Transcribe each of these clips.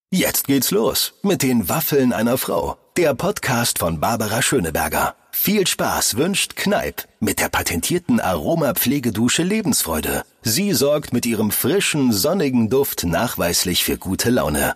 Jetzt geht's los mit den Waffeln einer Frau. Der Podcast von Barbara Schöneberger. Viel Spaß wünscht Kneipp mit der patentierten Aromapflegedusche Lebensfreude. Sie sorgt mit ihrem frischen, sonnigen Duft nachweislich für gute Laune.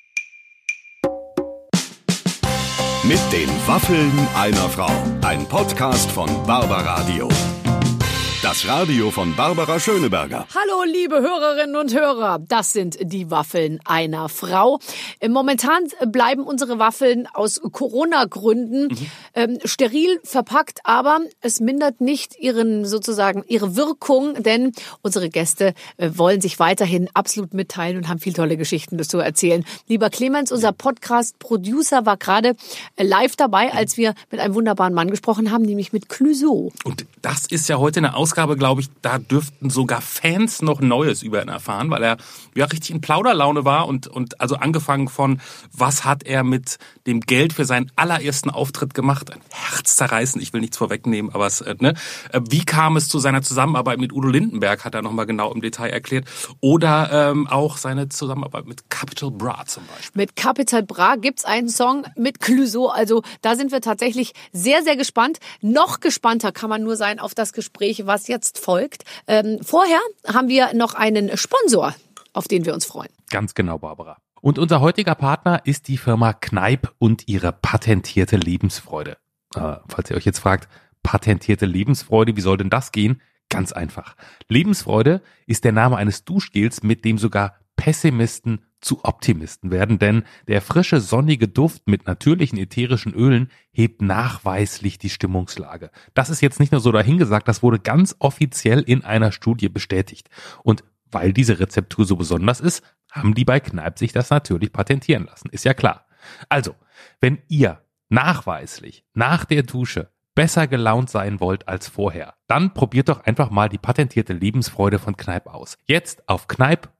Mit den Waffeln einer Frau. Ein Podcast von Barbaradio. Das Radio von Barbara Schöneberger. Hallo, liebe Hörerinnen und Hörer. Das sind die Waffeln einer Frau. Momentan bleiben unsere Waffeln aus Corona-Gründen steril verpackt, aber es mindert nicht ihre Wirkung, denn unsere Gäste wollen sich weiterhin absolut mitteilen und haben viel tolle Geschichten zu erzählen. Lieber Clemens, unser Podcast-Producer, war gerade live dabei, als wir mit einem wunderbaren Mann gesprochen haben, nämlich mit Clouseau. Und das ist ja heute eine Ausgabe, glaube ich, da dürften sogar Fans noch Neues über ihn erfahren, weil er ja richtig in Plauderlaune war und also angefangen von, was hat er mit dem Geld für seinen allerersten Auftritt gemacht? Ein herzzerreißend, ich will nichts vorwegnehmen, aber wie kam es zu seiner Zusammenarbeit mit Udo Lindenberg, hat er nochmal genau im Detail erklärt. Oder auch seine Zusammenarbeit mit Capital Bra zum Beispiel. Mit Capital Bra gibt's einen Song mit Clouseau, also da sind wir tatsächlich sehr, sehr gespannt. Noch gespannter kann man nur sein auf das Gespräch, was jetzt folgt. Vorher haben wir noch einen Sponsor, auf den wir uns freuen. Ganz genau, Barbara. Und unser heutiger Partner ist die Firma Kneipp und ihre patentierte Lebensfreude. Falls ihr euch jetzt fragt, patentierte Lebensfreude, wie soll denn das gehen? Ganz einfach. Lebensfreude ist der Name eines Duschgels, mit dem sogar Pessimisten zu Optimisten werden, denn der frische, sonnige Duft mit natürlichen ätherischen Ölen hebt nachweislich die Stimmungslage. Das ist jetzt nicht nur so dahingesagt, das wurde ganz offiziell in einer Studie bestätigt. Und weil diese Rezeptur so besonders ist, haben die bei Kneipp sich das natürlich patentieren lassen. Ist ja klar. Also, wenn ihr nachweislich nach der Dusche besser gelaunt sein wollt als vorher, dann probiert doch einfach mal die patentierte Lebensfreude von Kneipp aus. Jetzt auf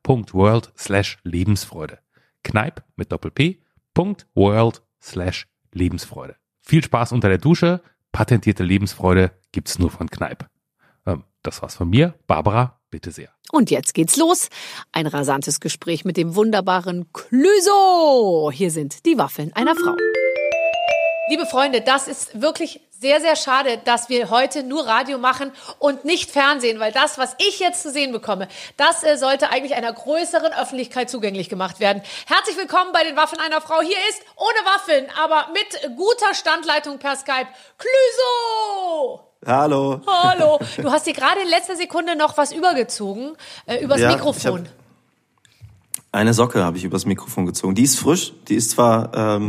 kneipp.world/Lebensfreude. Kneipp mit Doppel-P.world/Lebensfreude. Viel Spaß unter der Dusche. Patentierte Lebensfreude gibt's nur von Kneipp. Das war's von mir. Barbara, bitte sehr. Und jetzt geht's los. Ein rasantes Gespräch mit dem wunderbaren Clouseau. Hier sind die Waffeln einer Frau. Liebe Freunde, das ist wirklich sehr, sehr schade, dass wir heute nur Radio machen und nicht Fernsehen, weil das, was ich jetzt zu sehen bekomme, das sollte eigentlich einer größeren Öffentlichkeit zugänglich gemacht werden. Herzlich willkommen bei den Waffeln einer Frau. Hier ist, ohne Waffeln, aber mit guter Standleitung per Skype, Clouseau! Hallo. Hallo. Du hast dir gerade in letzter Sekunde noch was übergezogen, übers Mikrofon. Eine Socke habe ich übers Mikrofon gezogen. Die ist frisch, die ist zwar,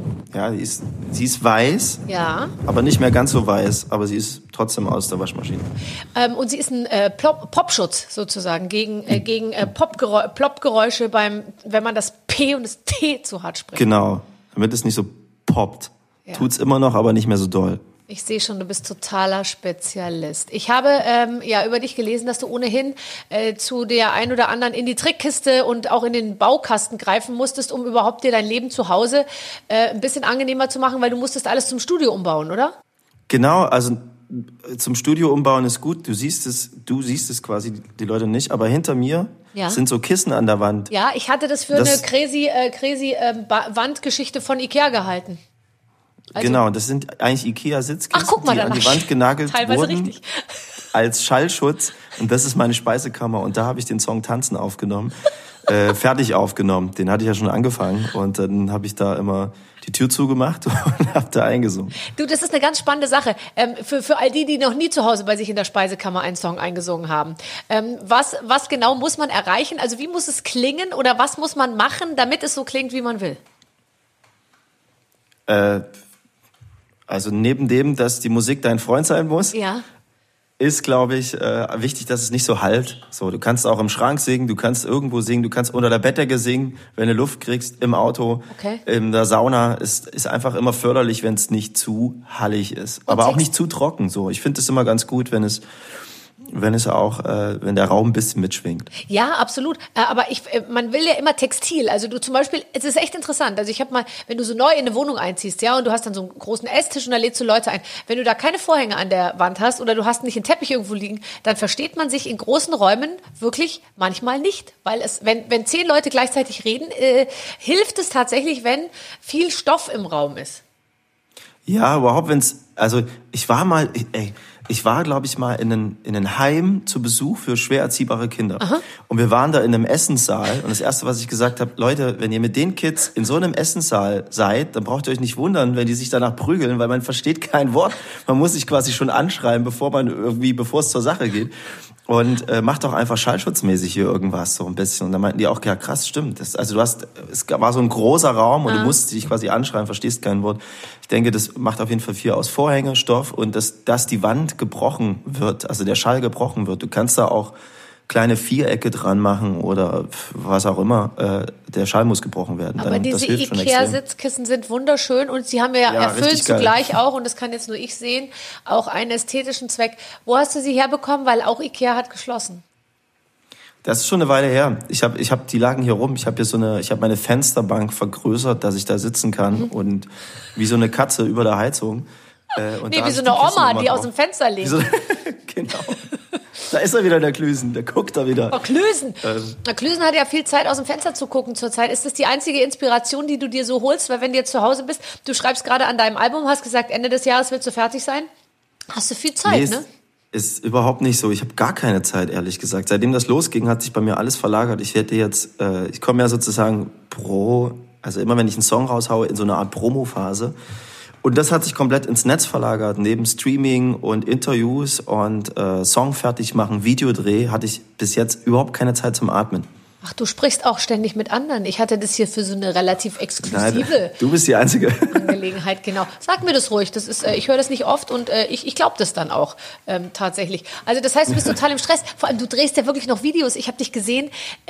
sie ist weiß, ja, aber nicht mehr ganz so weiß, aber sie ist trotzdem aus der Waschmaschine. Und sie ist ein Popschutz sozusagen gegen Plopgeräusche wenn man das P und das T zu hart spricht. Genau, damit es nicht so poppt. Ja. Tut's immer noch, aber nicht mehr so doll. Ich sehe schon, du bist totaler Spezialist. Ich habe über dich gelesen, dass du ohnehin zu der ein oder anderen in die Trickkiste und auch in den Baukasten greifen musstest, um überhaupt dir dein Leben zu Hause ein bisschen angenehmer zu machen, weil du musstest alles zum Studio umbauen, oder? Genau, also zum Studio umbauen ist gut. Du siehst es quasi, die Leute nicht, aber hinter mir sind so Kissen an der Wand. Ja, ich hatte das für eine crazy Wandgeschichte von Ikea gehalten. Also, genau, das sind eigentlich Ikea-Sitzkissen, die an die Wand genagelt wurden richtig. Als Schallschutz. Und das ist meine Speisekammer. Und da habe ich den Song Tanzen aufgenommen, fertig aufgenommen. Den hatte ich ja schon angefangen. Und dann habe ich da immer die Tür zugemacht und habe da eingesungen. Du, das ist eine ganz spannende Sache. Für all die noch nie zu Hause bei sich in der Speisekammer einen Song eingesungen haben. Was genau muss man erreichen? Also wie muss es klingen oder was muss man machen, damit es so klingt, wie man will? Also neben dem, dass die Musik dein Freund sein muss, ist, glaube ich, wichtig, dass es nicht so hallt. So, du kannst auch im Schrank singen, du kannst irgendwo singen, du kannst unter der Bettdecke singen, wenn du Luft kriegst, im Auto, in der Sauna. Ist einfach immer förderlich, wenn es nicht zu hallig ist. Aber auch nicht zu trocken. So, ich finde es immer ganz gut, wenn es wenn der Raum ein bisschen mitschwingt. Ja, absolut. Aber man will ja immer Textil. Also du zum Beispiel, es ist echt interessant. Also ich habe mal, wenn du so neu in eine Wohnung einziehst, ja, und du hast dann so einen großen Esstisch und da lädst du Leute ein. Wenn du da keine Vorhänge an der Wand hast oder du hast nicht einen Teppich irgendwo liegen, dann versteht man sich in großen Räumen wirklich manchmal nicht. Weil wenn 10 Leute gleichzeitig reden, hilft es tatsächlich, wenn viel Stoff im Raum ist. Ja, überhaupt ich war, glaube ich, mal in einem Heim zu Besuch für schwer erziehbare Kinder. Aha. Und wir waren da in einem Essenssaal. Und das Erste, was ich gesagt habe, Leute, wenn ihr mit den Kids in so einem Essenssaal seid, dann braucht ihr euch nicht wundern, wenn die sich danach prügeln, weil man versteht kein Wort. Man muss sich quasi schon anschreien, bevor es zur Sache geht. Und macht doch einfach schallschutzmäßig hier irgendwas so ein bisschen. Und dann meinten die auch, ja krass, stimmt. Es war so ein großer Raum und du musst dich quasi anschreien, verstehst kein Wort. Ich denke, das macht auf jeden Fall viel aus. Vorhänge, Stoff und dass die Wand gebrochen wird, also der Schall gebrochen wird. Du kannst da auch kleine Vierecke dran machen oder was auch immer. Der Schall muss gebrochen werden. Aber diese Ikea-Sitzkissen sind wunderschön und sie haben ja erfüllt zugleich auch, und das kann jetzt nur ich sehen, auch einen ästhetischen Zweck. Wo hast du sie herbekommen? Weil auch Ikea hat geschlossen. Das ist schon eine Weile her. Die lagen hier rum. Ich habe meine Fensterbank vergrößert, dass ich da sitzen kann und wie so eine Katze über der Heizung. Wie so eine Oma, die aus dem Fenster lehnt. Genau. Da ist er wieder, der Klüsen. Der guckt da wieder. Oh, Klüsen. Klüsen hat ja viel Zeit, aus dem Fenster zu gucken zurzeit. Ist das die einzige Inspiration, die du dir so holst? Weil wenn du jetzt zu Hause bist, du schreibst gerade an deinem Album, hast gesagt, Ende des Jahres willst du fertig sein. Hast du viel Zeit, ne? Ist überhaupt nicht so. Ich habe gar keine Zeit, ehrlich gesagt. Seitdem das losging, hat sich bei mir alles verlagert. Ich komme ja sozusagen immer wenn ich einen Song raushaue, in so eine Art Promo-Phase. Und das hat sich komplett ins Netz verlagert. Neben Streaming und Interviews und Song fertig machen, Videodreh, hatte ich bis jetzt überhaupt keine Zeit zum Atmen. Ach, du sprichst auch ständig mit anderen. Ich hatte das hier für so eine relativ exklusive Nein, du bist die Einzige. Angelegenheit, genau. Sag mir das ruhig. Das ist, ich höre das nicht oft und ich glaube das dann auch tatsächlich. Also das heißt, du bist total im Stress. Vor allem, du drehst ja wirklich noch Videos. Ich habe dich gesehen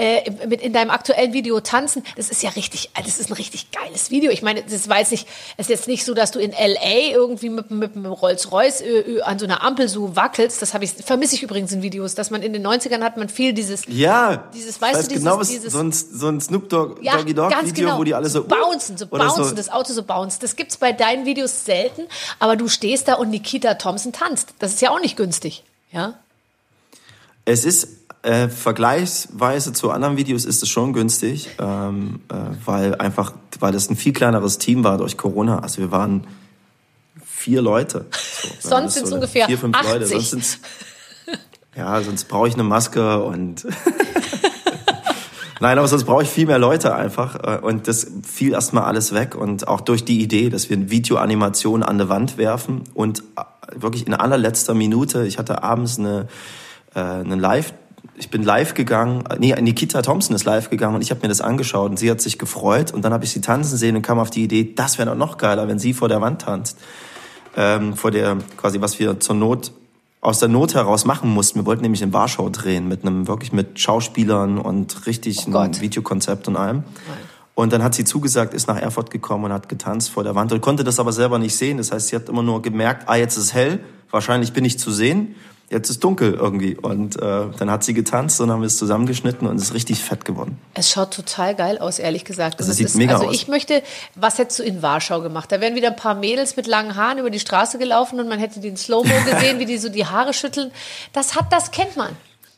in deinem aktuellen Video tanzen. Das ist ja das ist ein richtig geiles Video. Ich meine, das war jetzt nicht, es ist jetzt nicht so, dass du in L.A. irgendwie mit einem Rolls-Royce an so einer Ampel so wackelst. Das vermisse ich übrigens in Videos, dass man in den 90ern hat man viel dieses, weißt du, genau, so ein Snoop Doggy Dogg Video, genau, wo die alle so bouncen, das Auto so bounced. Das gibt's bei deinen Videos selten, aber du stehst da und Nikita Thompson tanzt. Das ist ja auch nicht günstig, ja? Es ist vergleichsweise zu anderen Videos ist es schon günstig, weil das ein viel kleineres Team war durch Corona. Also wir waren 4 Leute. So, sonst sind es ungefähr 4, 5 80. Leute. Sonst brauche ich eine Maske und Nein, aber sonst brauche ich viel mehr Leute einfach. Und das fiel erstmal alles weg. Und auch durch die Idee, dass wir eine Videoanimation an die Wand werfen und wirklich in allerletzter Minute, ich hatte abends ich bin live gegangen, Nikita Thompson ist live gegangen und ich habe mir das angeschaut und sie hat sich gefreut und dann habe ich sie tanzen sehen und kam auf die Idee, das wäre doch noch geiler, wenn sie vor der Wand tanzt. Was wir aus der Not heraus machen mussten. Wir wollten nämlich in Warschau drehen mit Schauspielern und richtig ein Videokonzept und allem. Nein. Und dann hat sie zugesagt, ist nach Erfurt gekommen und hat getanzt vor der Wand und konnte das aber selber nicht sehen. Das heißt, sie hat immer nur gemerkt, jetzt ist es hell, wahrscheinlich bin ich zu sehen. Jetzt ist dunkel irgendwie. Und dann hat sie getanzt und haben wir es zusammengeschnitten und es ist richtig fett geworden. Es schaut total geil aus, ehrlich gesagt. Es sieht mega aus. Was hättest du in Warschau gemacht? Da wären wieder ein paar Mädels mit langen Haaren über die Straße gelaufen und man hätte die in Slow-Mo gesehen, wie die so die Haare schütteln. Das kennt man.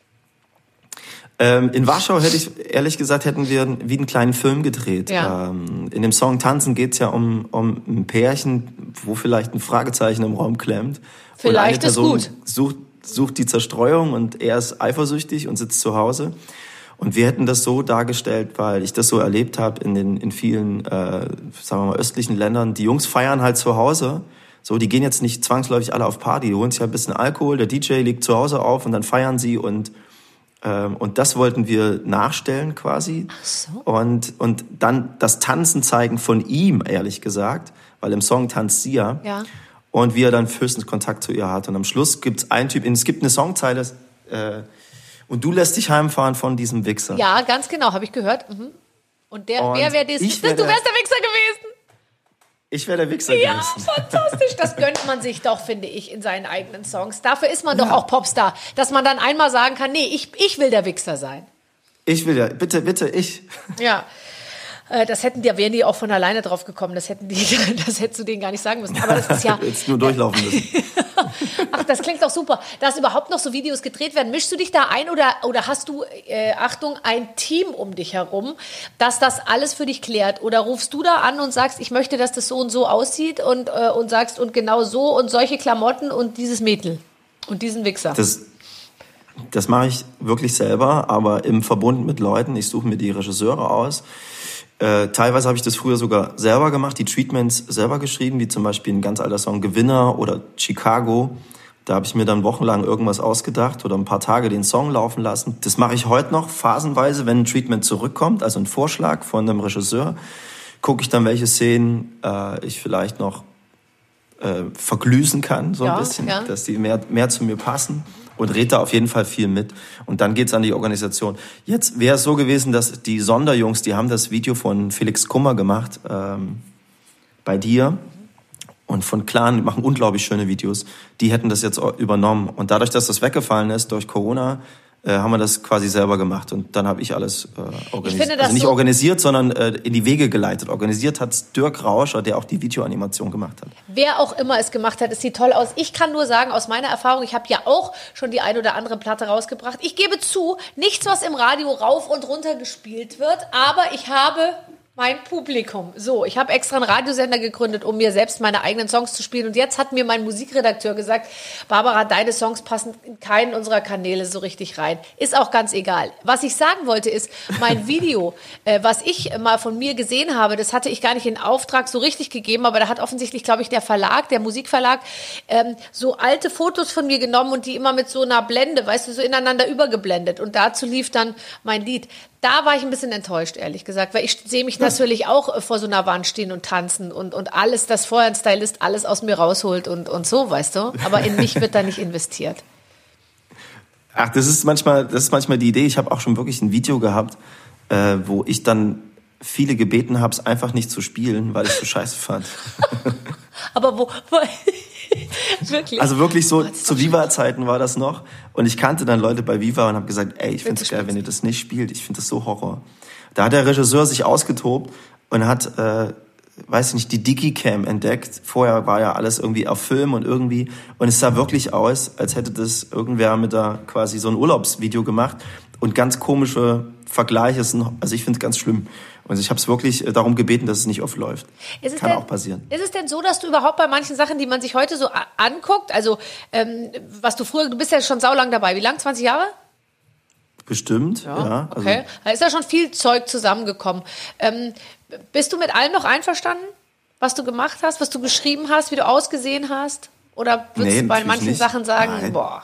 In Warschau hätten wir wie einen kleinen Film gedreht. Ja. In dem Song Tanzen geht's ja um ein Pärchen, wo vielleicht ein Fragezeichen im Raum klemmt. Vielleicht ist gut. Sucht die Zerstreuung und er ist eifersüchtig und sitzt zu Hause. Und wir hätten das so dargestellt, weil ich das so erlebt habe in vielen, östlichen Ländern. Die Jungs feiern halt zu Hause. So, die gehen jetzt nicht zwangsläufig alle auf Party. Die holen sich halt ein bisschen Alkohol, der DJ legt zu Hause auf und dann feiern sie und das wollten wir nachstellen quasi. Ach so. Und dann das Tanzen zeigen von ihm, ehrlich gesagt, weil im Song tanzt sie ja. Ja. Und wie er dann höchstens Kontakt zu ihr hat. Und am Schluss gibt's es gibt eine Songzeile, und du lässt dich heimfahren von diesem Wichser. Ja, ganz genau, habe ich gehört. Mhm. Und wer wäre das? Du wärst der Wichser gewesen. Ich wäre der Wichser Ja, gewesen. fantastisch. Das gönnt man sich doch, finde ich, in seinen eigenen Songs. Dafür ist man doch auch Popstar, dass man dann einmal sagen kann, nee, ich will der Wichser sein. Ich will ja, bitte, ich. Ja. Wären die auch von alleine drauf gekommen. Das hättest du denen gar nicht sagen müssen. Aber das ist ja. Jetzt nur durchlaufen müssen. Ach, das klingt doch super. Dass überhaupt noch so Videos gedreht werden. Mischst du dich da ein oder hast du, Achtung, ein Team um dich herum, das alles für dich klärt? Oder rufst du da an und sagst, ich möchte, dass das so und so aussieht und sagst, und genau so und solche Klamotten und dieses Mädel und diesen Wichser? Das mache ich wirklich selber, aber im Verbund mit Leuten. Ich suche mir die Regisseure aus. Teilweise habe ich das früher sogar selber gemacht, die Treatments selber geschrieben, wie zum Beispiel ein ganz alter Song Gewinner oder Chicago. Da habe ich mir dann wochenlang irgendwas ausgedacht oder ein paar Tage den Song laufen lassen. Das mache ich heute noch phasenweise, wenn ein Treatment zurückkommt, also ein Vorschlag von einem Regisseur, gucke ich dann, welche Szenen ich vielleicht noch verglüßen kann, so ein bisschen, dass die mehr zu mir passen. Und rede da auf jeden Fall viel mit. Und dann geht's an die Organisation. Jetzt wäre es so gewesen, dass die Sonderjungs, die haben das Video von Felix Kummer gemacht, bei dir. Und von Clan, die machen unglaublich schöne Videos. Die hätten das jetzt übernommen. Und dadurch, dass das weggefallen ist durch Corona, haben wir das quasi selber gemacht. Und dann habe ich alles organisiert. Ich finde das also nicht organisiert, sondern in die Wege geleitet. Organisiert hat's Dirk Rauscher, der auch die Videoanimation gemacht hat. Wer auch immer es gemacht hat, es sieht toll aus. Ich kann nur sagen, aus meiner Erfahrung, ich habe ja auch schon die ein oder andere Platte rausgebracht. Ich gebe zu, nichts, was im Radio rauf und runter gespielt wird, aber ich habe mein Publikum. So, ich habe extra einen Radiosender gegründet, um mir selbst meine eigenen Songs zu spielen. Und jetzt hat mir mein Musikredakteur gesagt, Barbara, deine Songs passen in keinen unserer Kanäle so richtig rein. Ist auch ganz egal. Was ich sagen wollte ist, mein Video, was ich mal von mir gesehen habe, das hatte ich gar nicht in Auftrag so richtig gegeben, aber da hat offensichtlich, glaube ich, der Musikverlag, so alte Fotos von mir genommen und die immer mit so einer Blende, weißt du, so ineinander übergeblendet. Und dazu lief dann mein Lied. Da war ich ein bisschen enttäuscht, ehrlich gesagt, weil ich sehe mich natürlich auch vor so einer Wand stehen und tanzen und alles, das vorher ein Stylist alles aus mir rausholt und so, weißt du. Aber in mich wird da nicht investiert. Ach, das ist manchmal die Idee. Ich habe auch schon wirklich ein Video gehabt, wo ich dann viele gebeten habe, es einfach nicht zu spielen, weil ich es so scheiße fand. Aber wo wirklich? Also wirklich so, zu Viva-Zeiten war das noch. Und ich kannte dann Leute bei Viva und habe gesagt, ey, ich finde es geil, wenn ihr das nicht spielt. Ich finde das so Horror. Da hat der Regisseur sich ausgetobt und hat, weiß ich nicht, die Digicam entdeckt. Vorher war ja alles irgendwie auf Film und irgendwie. Und es sah wirklich aus, als hätte das irgendwer mit da quasi so ein Urlaubsvideo gemacht. Und ganz komische Vergleiche sind, also ich finde es ganz schlimm. Und ich habe es wirklich darum gebeten, dass es nicht oft läuft. Kann auch passieren. Ist es denn so, dass du überhaupt bei manchen Sachen, die man sich heute so anguckt, also du bist ja schon saulang dabei. Wie lang? 20 Jahre? Bestimmt, ja. Okay. Also, da ist ja schon viel Zeug zusammengekommen. Bist du mit allem noch einverstanden, was du gemacht hast, was du geschrieben hast, wie du ausgesehen hast? Oder würdest du bei manchen Sachen sagen, boah...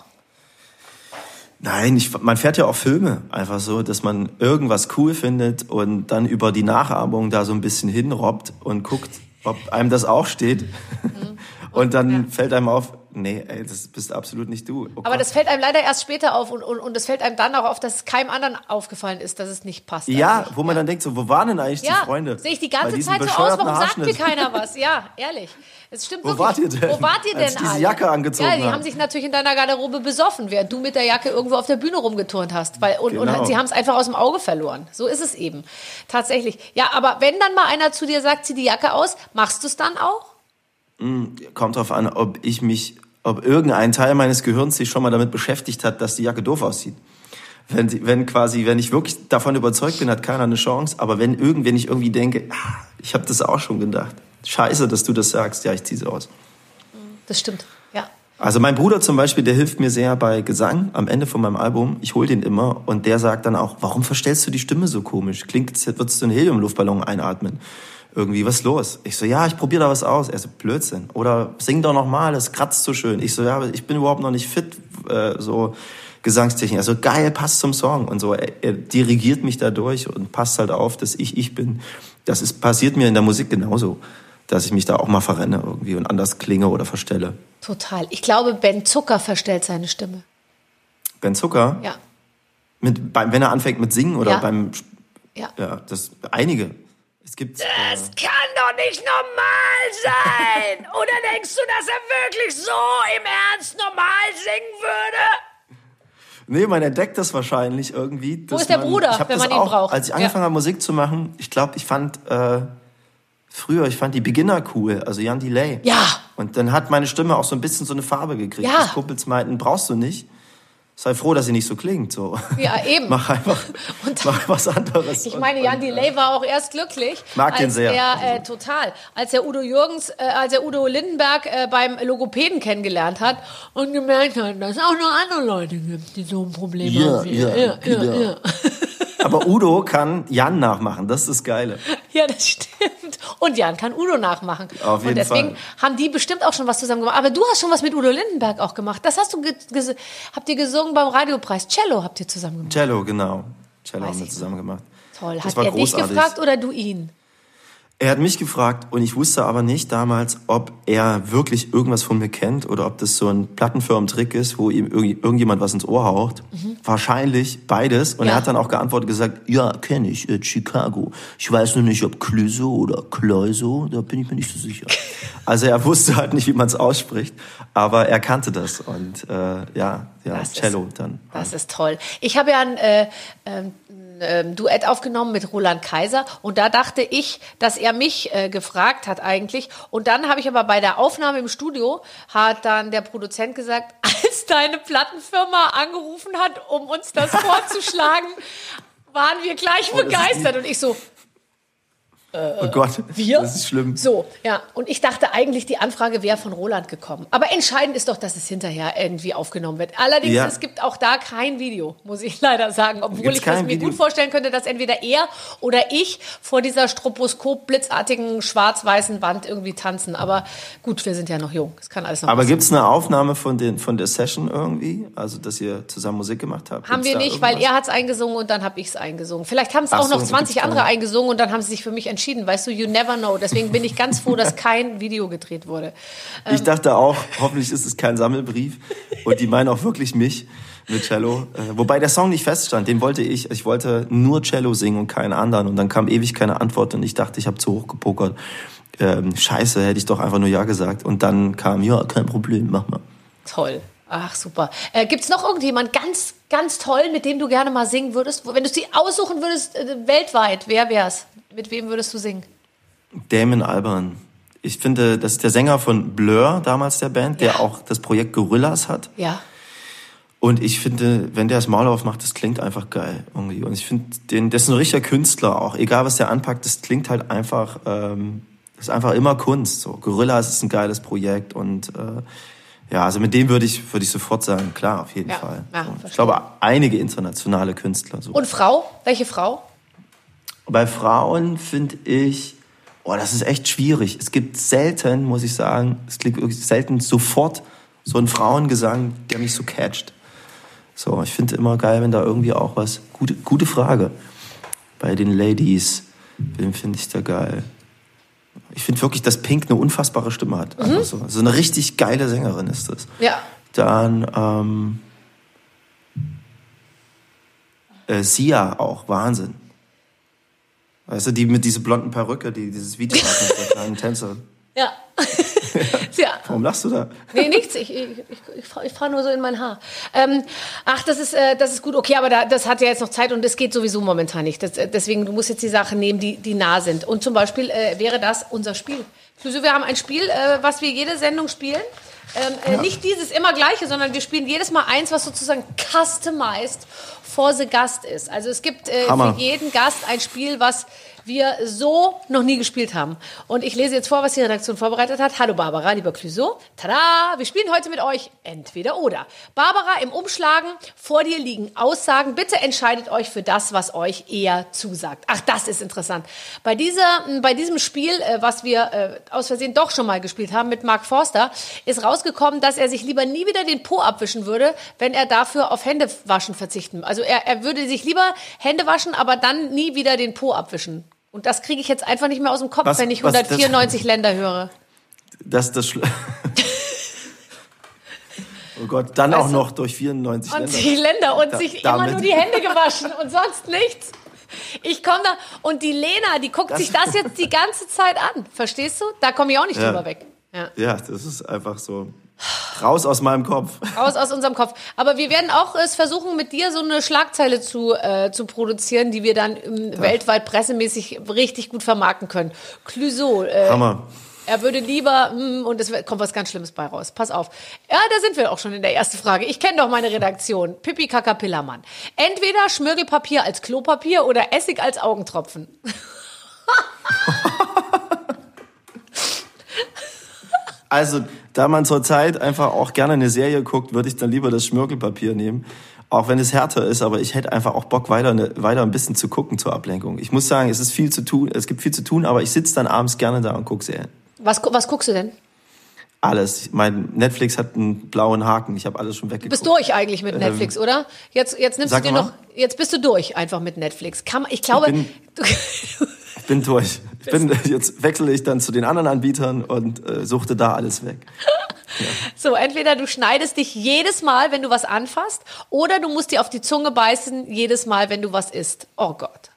Nein, man fährt ja auch Filme einfach so, dass man irgendwas cool findet und dann über die Nachahmung da so ein bisschen hinrobbt und guckt, ob einem das auch steht. Und dann fällt einem auf, nee, ey, das bist absolut nicht du. Aber das fällt einem leider erst später auf und es fällt einem dann auch auf, dass es keinem anderen aufgefallen ist, dass es nicht passt. Ja, wo man dann denkt so, wo waren denn eigentlich die Freunde? Sehe ich die ganze Zeit so aus, warum sagt mir keiner was? Ja, ehrlich. Es stimmt wirklich. Wo wart ihr denn? Wo wart ihr denn als diese Jacke angezogen Ja, die haben sich natürlich in deiner Garderobe besoffen, während du mit der Jacke irgendwo auf der Bühne rumgeturnt hast. Und sie haben es einfach aus dem Auge verloren. So ist es eben. Tatsächlich. Ja, aber wenn dann mal einer zu dir sagt, zieh die Jacke aus, machst du es dann auch? Kommt drauf an, ob irgendein Teil meines Gehirns sich schon mal damit beschäftigt hat, dass die Jacke doof aussieht. Wenn ich wirklich davon überzeugt bin, hat keiner eine Chance. Aber wenn ich irgendwie denke, ich habe das auch schon gedacht. Scheiße, dass du das sagst. Ja, ich ziehe sie aus. Das stimmt, ja. Also mein Bruder zum Beispiel, der hilft mir sehr bei Gesang am Ende von meinem Album. Ich hole den immer und der sagt dann auch, warum verstellst du die Stimme so komisch? Klingt, als würdest du einen Heliumluftballon einatmen. Irgendwie, was ist los? Ich so, ja, ich probiere da was aus. Er so, Blödsinn. Oder sing doch noch mal, das kratzt so schön. Ich so, ja, aber ich bin überhaupt noch nicht fit, so Gesangstechnik. Also geil, passt zum Song. Und so, er dirigiert mich da durch und passt halt auf, dass ich bin. Passiert mir in der Musik genauso, dass ich mich da auch mal verrenne irgendwie und anders klinge oder verstelle. Total. Ich glaube, Ben Zucker verstellt seine Stimme. Ben Zucker? Ja. Wenn er anfängt mit Singen oder Ja. beim... Ja. Ja, das einige. Es gibt... Das kann doch nicht normal sein. Oder denkst du, dass er wirklich so im Ernst normal singen würde? Nee, man entdeckt das wahrscheinlich irgendwie. Wo ist der Bruder, wenn man ihn braucht? Als ich angefangen habe, Musik zu machen, ich glaube, ich fand die Beginner cool, also Jan Delay. Ja. Und dann hat meine Stimme auch so ein bisschen so eine Farbe gekriegt. Ja. Die Kumpels meinten, brauchst du nicht. Sei froh, dass sie nicht so klingt. So. Ja, eben. Mach was anderes. Ich meine, Jan Delay war auch erst glücklich, mag den sehr. Als er Udo Lindenberg beim Logopäden kennengelernt hat und gemerkt hat, dass es auch noch andere Leute gibt, die so ein Problem haben wie er. Ja. Aber Udo kann Jan nachmachen, das ist das Geile. Ja, das stimmt. Und Jan kann Udo nachmachen. Auf jeden und deswegen Fall. haben die bestimmt auch schon was zusammen gemacht. Aber du hast schon was mit Udo Lindenberg auch gemacht. Das hast du habt ihr gesungen beim Radiopreis. Cello habt ihr zusammen gemacht. Cello, genau. Cello haben wir zusammen gemacht. Toll. Das Hat war er dich großartig. gefragt oder du ihn? Er hat mich gefragt und ich wusste aber nicht damals, ob er wirklich irgendwas von mir kennt oder ob das so ein Plattenfirmentrick ist, wo ihm irgendjemand was ins Ohr haucht. Wahrscheinlich beides. Und er hat dann auch geantwortet gesagt, ja, kenne ich, Chicago. Ich weiß nur nicht, ob Clouseau oder Clouseau, da bin ich mir nicht so sicher. Also er wusste halt nicht, wie man es ausspricht, aber er kannte das und Cello dann. Das ist toll. Ich habe ja ein Duett aufgenommen mit Roland Kaiser und da dachte ich, dass er mich gefragt hat eigentlich und dann habe ich aber bei der Aufnahme im Studio hat dann der Produzent gesagt, als deine Plattenfirma angerufen hat, um uns das vorzuschlagen, waren wir gleich begeistert und ich so, oh Gott, wir? Das ist schlimm. So, ja. Und ich dachte eigentlich, die Anfrage wäre von Roland gekommen. Aber entscheidend ist doch, dass es hinterher irgendwie aufgenommen wird. Allerdings, es gibt auch da kein Video, muss ich leider sagen. Obwohl ich es mir gut vorstellen könnte, dass entweder er oder ich vor dieser stroboskop-blitzartigen schwarz-weißen Wand irgendwie tanzen. Aber gut, wir sind ja noch jung. Es kann alles noch Aber passieren. gibt's eine Aufnahme von der Session irgendwie? Also, dass ihr zusammen Musik gemacht habt? Haben wir nicht, weil er hat es eingesungen und dann habe ich es eingesungen. Vielleicht haben es auch noch 20 andere eingesungen und dann haben sie sich für mich entschieden. Weißt du, you never know. Deswegen bin ich ganz froh, dass kein Video gedreht wurde. Ich dachte auch, hoffentlich ist es kein Sammelbrief. Und die meinen auch wirklich mich mit Cello. Wobei der Song nicht feststand, den wollte ich. Ich wollte nur Cello singen und keinen anderen. Und dann kam ewig keine Antwort und ich dachte, ich habe zu hoch gepokert. Scheiße, hätte ich doch einfach nur Ja gesagt. Und dann kam, ja, kein Problem, mach mal. Toll. Ach, super. Gibt's noch irgendjemand ganz, ganz toll, mit dem du gerne mal singen würdest? Wenn du es dir aussuchen würdest, weltweit, wer wär's? Mit wem würdest du singen? Damon Albarn. Ich finde, das ist der Sänger von Blur, damals der Band, der auch das Projekt Gorillaz hat. Ja. Und ich finde, wenn der das Maul aufmacht, das klingt einfach geil irgendwie. Und ich finde, der ist ein richtiger Künstler auch. Egal, was der anpackt, das klingt halt einfach, das ist einfach immer Kunst. So, Gorillaz ist ein geiles Projekt und also mit dem würde ich sofort sagen, klar, auf jeden Fall. Ja, so. Ich glaube, einige internationale Künstler. So. Und Frau? Welche Frau? Bei Frauen finde ich, das ist echt schwierig. Es gibt selten, muss ich sagen, es klingt wirklich selten sofort so ein Frauengesang, der mich so catcht. So, ich finde immer geil, wenn da irgendwie auch was, gute Frage. Bei den Ladies, wen finde ich da geil? Ich finde wirklich, dass Pink eine unfassbare Stimme hat. Also so eine richtig geile Sängerin ist das. Ja. Dann Sia auch, Wahnsinn. Weißt du, die mit dieser blonden Perücke, dieses Video hat mit der kleinen Tänzerin. Ja. Ja. Warum lachst du da? Nee, nichts. Ich fahre nur so in mein Haar. Das ist gut. Okay, aber das hat ja jetzt noch Zeit und das geht sowieso momentan nicht. Deswegen, du musst jetzt die Sachen nehmen, die nah sind. Und zum Beispiel wäre das unser Spiel. Also wir haben ein Spiel, was wir jede Sendung spielen. Nicht dieses immer gleiche, sondern wir spielen jedes Mal eins, was sozusagen customized for the Gast ist. Also es gibt für jeden Gast ein Spiel, was wir so noch nie gespielt haben. Und ich lese jetzt vor, was die Redaktion vorbereitet hat. Hallo Barbara, lieber Clouseau. Tada! Wir spielen heute mit euch entweder oder. Barbara, im Umschlagen, vor dir liegen Aussagen. Bitte entscheidet euch für das, was euch eher zusagt. Ach, das ist interessant. Bei diesem Spiel, was wir aus Versehen doch schon mal gespielt haben mit Mark Forster, ist rausgekommen, dass er sich lieber nie wieder den Po abwischen würde, wenn er dafür auf Händewaschen verzichten. Also er würde sich lieber Hände waschen, aber dann nie wieder den Po abwischen. Und das kriege ich jetzt einfach nicht mehr aus dem Kopf, wenn ich 194 Länder höre. Oh Gott, dann auch noch durch 94 Länder. Und sich immer nur die Hände gewaschen und sonst nichts. Ich komme da und die Lena, die guckt sich das jetzt die ganze Zeit an. Verstehst du? Da komme ich auch nicht drüber weg. Ja, das ist einfach so raus aus meinem Kopf. Raus aus unserem Kopf. Aber wir werden auch es versuchen, mit dir so eine Schlagzeile zu produzieren, die wir dann weltweit pressemäßig richtig gut vermarkten können. Clouseau. Hammer. Er würde lieber, und es kommt was ganz Schlimmes bei raus. Pass auf. Ja, da sind wir auch schon in der ersten Frage. Ich kenne doch meine Redaktion. Pippi Kaka Pillermann. Entweder Schmirgelpapier als Klopapier oder Essig als Augentropfen. Also, da man zurzeit einfach auch gerne eine Serie guckt, würde ich dann lieber das Schmirgelpapier nehmen. Auch wenn es härter ist, aber ich hätte einfach auch Bock, weiter ein bisschen zu gucken zur Ablenkung. Ich muss sagen, es gibt viel zu tun, aber ich sitze dann abends gerne da und gucke Serien. Was guckst du denn? Alles. Mein Netflix hat einen blauen Haken. Ich habe alles schon weggeguckt. Du bist durch eigentlich mit Netflix, oder? Jetzt nimmst du dir noch. Jetzt bist du durch einfach mit Netflix. Ich bin durch. Jetzt wechsle ich dann zu den anderen Anbietern und suchte da alles weg. Ja. So, entweder du schneidest dich jedes Mal, wenn du was anfasst, oder du musst dir auf die Zunge beißen jedes Mal, wenn du was isst. Oh Gott.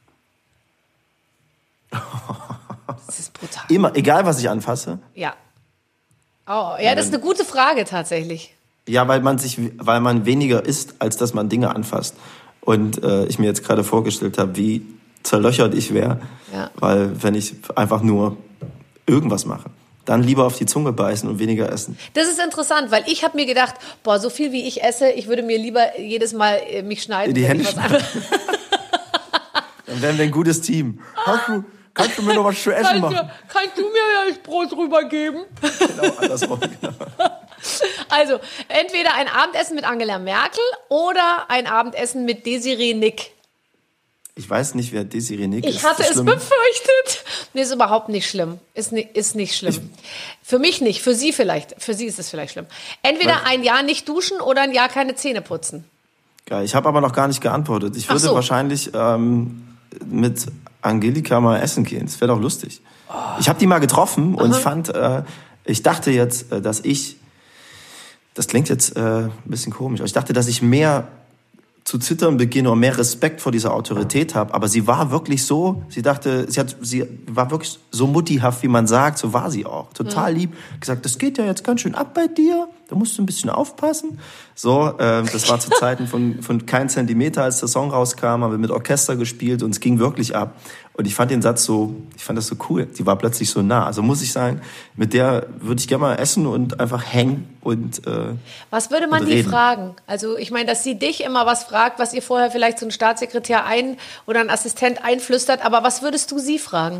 Das ist brutal. Immer, egal was ich anfasse? Ja. Oh, ja, das ist eine gute Frage tatsächlich. Ja, weil man weniger isst, als dass man Dinge anfasst. Und ich mir jetzt gerade vorgestellt habe, wie zerlöchert ich wäre, weil wenn ich einfach nur irgendwas mache, dann lieber auf die Zunge beißen und weniger essen. Das ist interessant, weil ich habe mir gedacht, so viel wie ich esse, ich würde mir lieber jedes Mal mich schneiden. Die Hände schneiden. Dann wären wir ein gutes Team. Kannst du mir noch was zu essen machen? Kannst du mir ja das Brot rübergeben? Genau, andersrum. Genau. Also, entweder ein Abendessen mit Angela Merkel oder ein Abendessen mit Desiree Nick. Ich weiß nicht, wer Desiree Nick ist. Ich hatte es befürchtet. Nee, ist überhaupt nicht schlimm. Ist nicht schlimm. Für mich nicht, für sie vielleicht. Für sie ist es vielleicht schlimm. Entweder ein Jahr nicht duschen oder ein Jahr keine Zähne putzen. Geil, ich habe aber noch gar nicht geantwortet. Ich würde wahrscheinlich mit Angelika mal essen gehen. Das wäre doch lustig. Oh. Ich habe die mal getroffen und ich dachte jetzt, das klingt jetzt ein bisschen komisch, aber ich dachte, dass ich mehr zu zittern beginne und mehr Respekt vor dieser Autorität habe. Aber sie war wirklich so, sie war wirklich so muttihaft, wie man sagt, so war sie auch. Total lieb. Gesagt, das geht ja jetzt ganz schön ab bei dir, da musst du ein bisschen aufpassen. So, das war zu Zeiten von Kein Zentimeter, als der Song rauskam, haben wir mit Orchester gespielt und es ging wirklich ab. Und ich fand das so cool. Die war plötzlich so nah. Also muss ich sagen, mit der würde ich gerne mal essen und einfach hängen und was würde man die fragen? Also ich meine, dass sie dich immer was fragt, was ihr vorher vielleicht so ein Staatssekretär oder ein Assistent einflüstert, aber was würdest du sie fragen?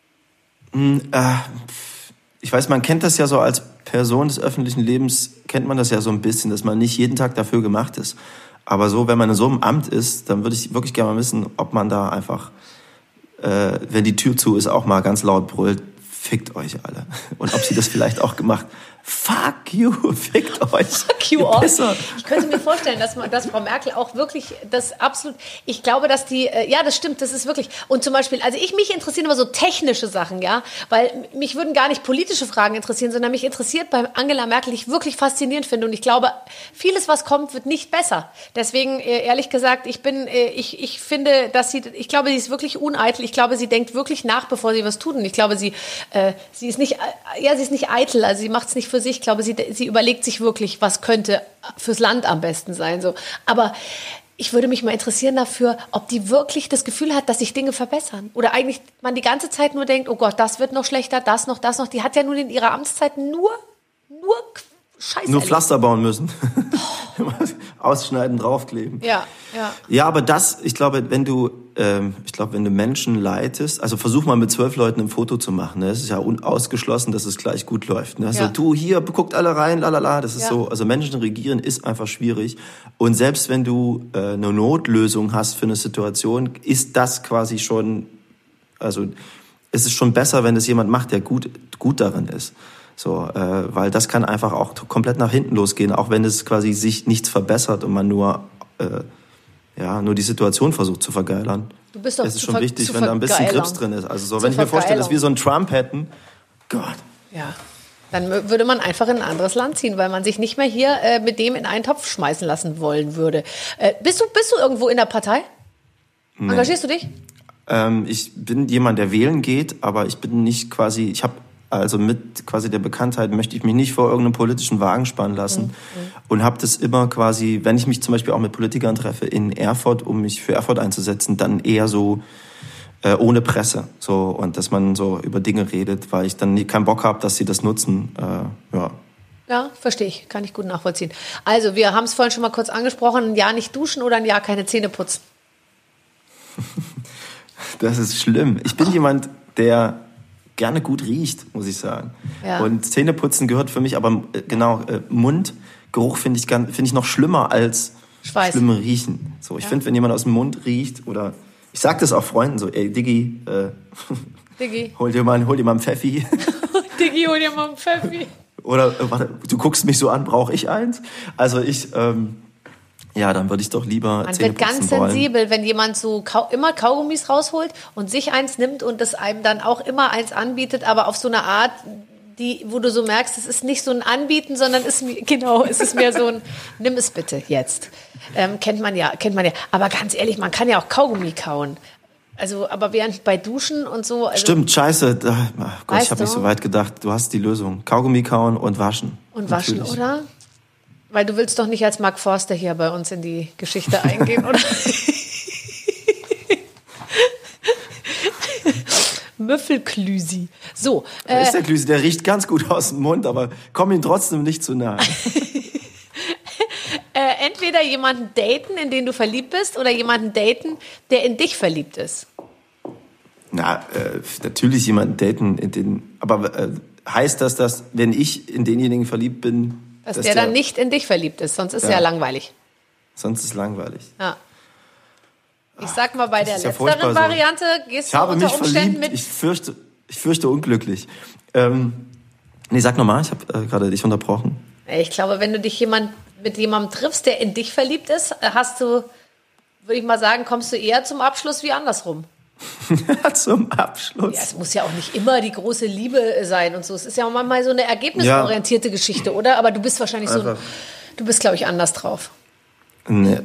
Ich weiß, man kennt das ja so als Person des öffentlichen Lebens, kennt man das ja so ein bisschen, dass man nicht jeden Tag dafür gemacht ist. Aber so, wenn man in so einem Amt ist, dann würde ich wirklich gerne mal wissen, ob man da einfach, wenn die Tür zu ist, auch mal ganz laut brüllt, fickt euch alle. Und ob sie das vielleicht auch gemacht. Fuck you, fickt euch. Fuck you all. Ich könnte mir vorstellen, dass Frau Merkel auch wirklich das absolut, ich glaube, dass die, ja, das stimmt, das ist wirklich, und zum Beispiel, also mich interessieren immer so technische Sachen, ja, weil mich würden gar nicht politische Fragen interessieren, sondern mich interessiert bei Angela Merkel, die ich wirklich faszinierend finde und ich glaube, vieles, was kommt, wird nicht besser. Deswegen, ehrlich gesagt, ich finde, ich glaube, sie ist wirklich uneitel, ich glaube, sie denkt wirklich nach, bevor sie was tut und ich glaube, sie ist nicht eitel, also sie macht es nicht für sich. Ich glaube, sie überlegt sich wirklich, was könnte fürs Land am besten sein. So. Aber ich würde mich mal interessieren dafür, ob die wirklich das Gefühl hat, dass sich Dinge verbessern. Oder eigentlich man die ganze Zeit nur denkt, oh Gott, das wird noch schlechter, das noch. Die hat ja nun in ihrer Amtszeit nur Scheiße. Nur Pflaster bauen müssen. Ausschneiden, draufkleben. Ja. Ja, aber ich glaube, wenn du Menschen leitest, also versuch mal mit 12 Leuten ein Foto zu machen, ne? Es ist ja unausgeschlossen, dass es gleich gut läuft, ne? Ja. So, du hier, guckt alle rein, lalala, das ist so, also Menschen regieren ist einfach schwierig. Und selbst wenn du eine Notlösung hast für eine Situation, ist das quasi schon, also es ist schon besser, wenn es jemand macht, der gut darin ist. So, weil das kann einfach auch komplett nach hinten losgehen, auch wenn es quasi sich nichts verbessert und man nur die Situation versucht zu vergeilern. Du bist doch es ist schon wichtig, wenn da ein bisschen Grips drin ist. Also so, wenn ich mir vorstelle, dass wir so einen Trump hätten, Gott. Ja, dann würde man einfach in ein anderes Land ziehen, weil man sich nicht mehr hier mit dem in einen Topf schmeißen lassen wollen würde. Bist du irgendwo in der Partei? Nee. Engagierst du dich? Ich bin jemand, der wählen geht, aber ich bin nicht quasi, ich habe also mit quasi der Bekanntheit möchte ich mich nicht vor irgendeinem politischen Wagen spannen lassen und habe das immer quasi, wenn ich mich zum Beispiel auch mit Politikern treffe in Erfurt, um mich für Erfurt einzusetzen, dann eher so ohne Presse, so, und dass man so über Dinge redet, weil ich dann keinen Bock habe, dass sie das nutzen, ja. Ja, verstehe ich, kann ich gut nachvollziehen. Also, wir haben es vorhin schon mal kurz angesprochen, ein Jahr nicht duschen oder ein Jahr keine Zähne putzen? Das ist schlimm. Ich bin jemand, der gerne gut riecht, muss ich sagen. Ja. Und Zähneputzen gehört für mich, aber Mundgeruch finde ich noch schlimmer als schlimme Riechen. So, ich finde, wenn jemand aus dem Mund riecht oder ich sag das auch Freunden so, ey, Diggi, hol dir mal einen Pfeffi. Diggi, hol dir mal einen Pfeffi. Oder, warte, du guckst mich so an, brauche ich eins? Also dann würde ich doch lieber Man wird ganz sensibel, wenn jemand so immer Kaugummis rausholt und sich eins nimmt und das einem dann auch immer eins anbietet, aber auf so eine Art, wo du so merkst, es ist nicht so ein Anbieten, sondern es ist mehr so ein, nimm es bitte jetzt. Kennt man ja. Aber ganz ehrlich, man kann ja auch Kaugummi kauen. Also, aber während bei Duschen und so. Also, stimmt, scheiße. Gott, ich habe nicht so weit gedacht. Du hast die Lösung. Kaugummi kauen und waschen. Und waschen, natürlich. Oder? Weil du willst doch nicht als Mark Forster hier bei uns in die Geschichte eingehen, oder? Müffelklüsi. So. Da ist der Klüsi, der riecht ganz gut aus dem Mund, aber komm ihm trotzdem nicht zu nahe. Entweder jemanden daten, in den du verliebt bist, oder jemanden daten, der in dich verliebt ist. Natürlich jemanden daten, aber heißt das, wenn ich in denjenigen verliebt bin, dass der dann nicht in dich verliebt ist, sonst ist ja langweilig. Sonst ist langweilig. Ja. Ich sag mal, bei der letzteren Variante gehst du unter Umständen mit... Ich fürchte unglücklich. Sag nochmal, ich habe gerade dich unterbrochen. Ich glaube, wenn du dich mit jemandem triffst, der in dich verliebt ist, würde ich mal sagen, kommst du eher zum Abschluss wie andersrum. Zum Abschluss? Ja, es muss ja auch nicht immer die große Liebe sein und so. Es ist ja auch manchmal so eine ergebnisorientierte Geschichte, oder? Aber du bist wahrscheinlich glaube ich, anders drauf. Nee,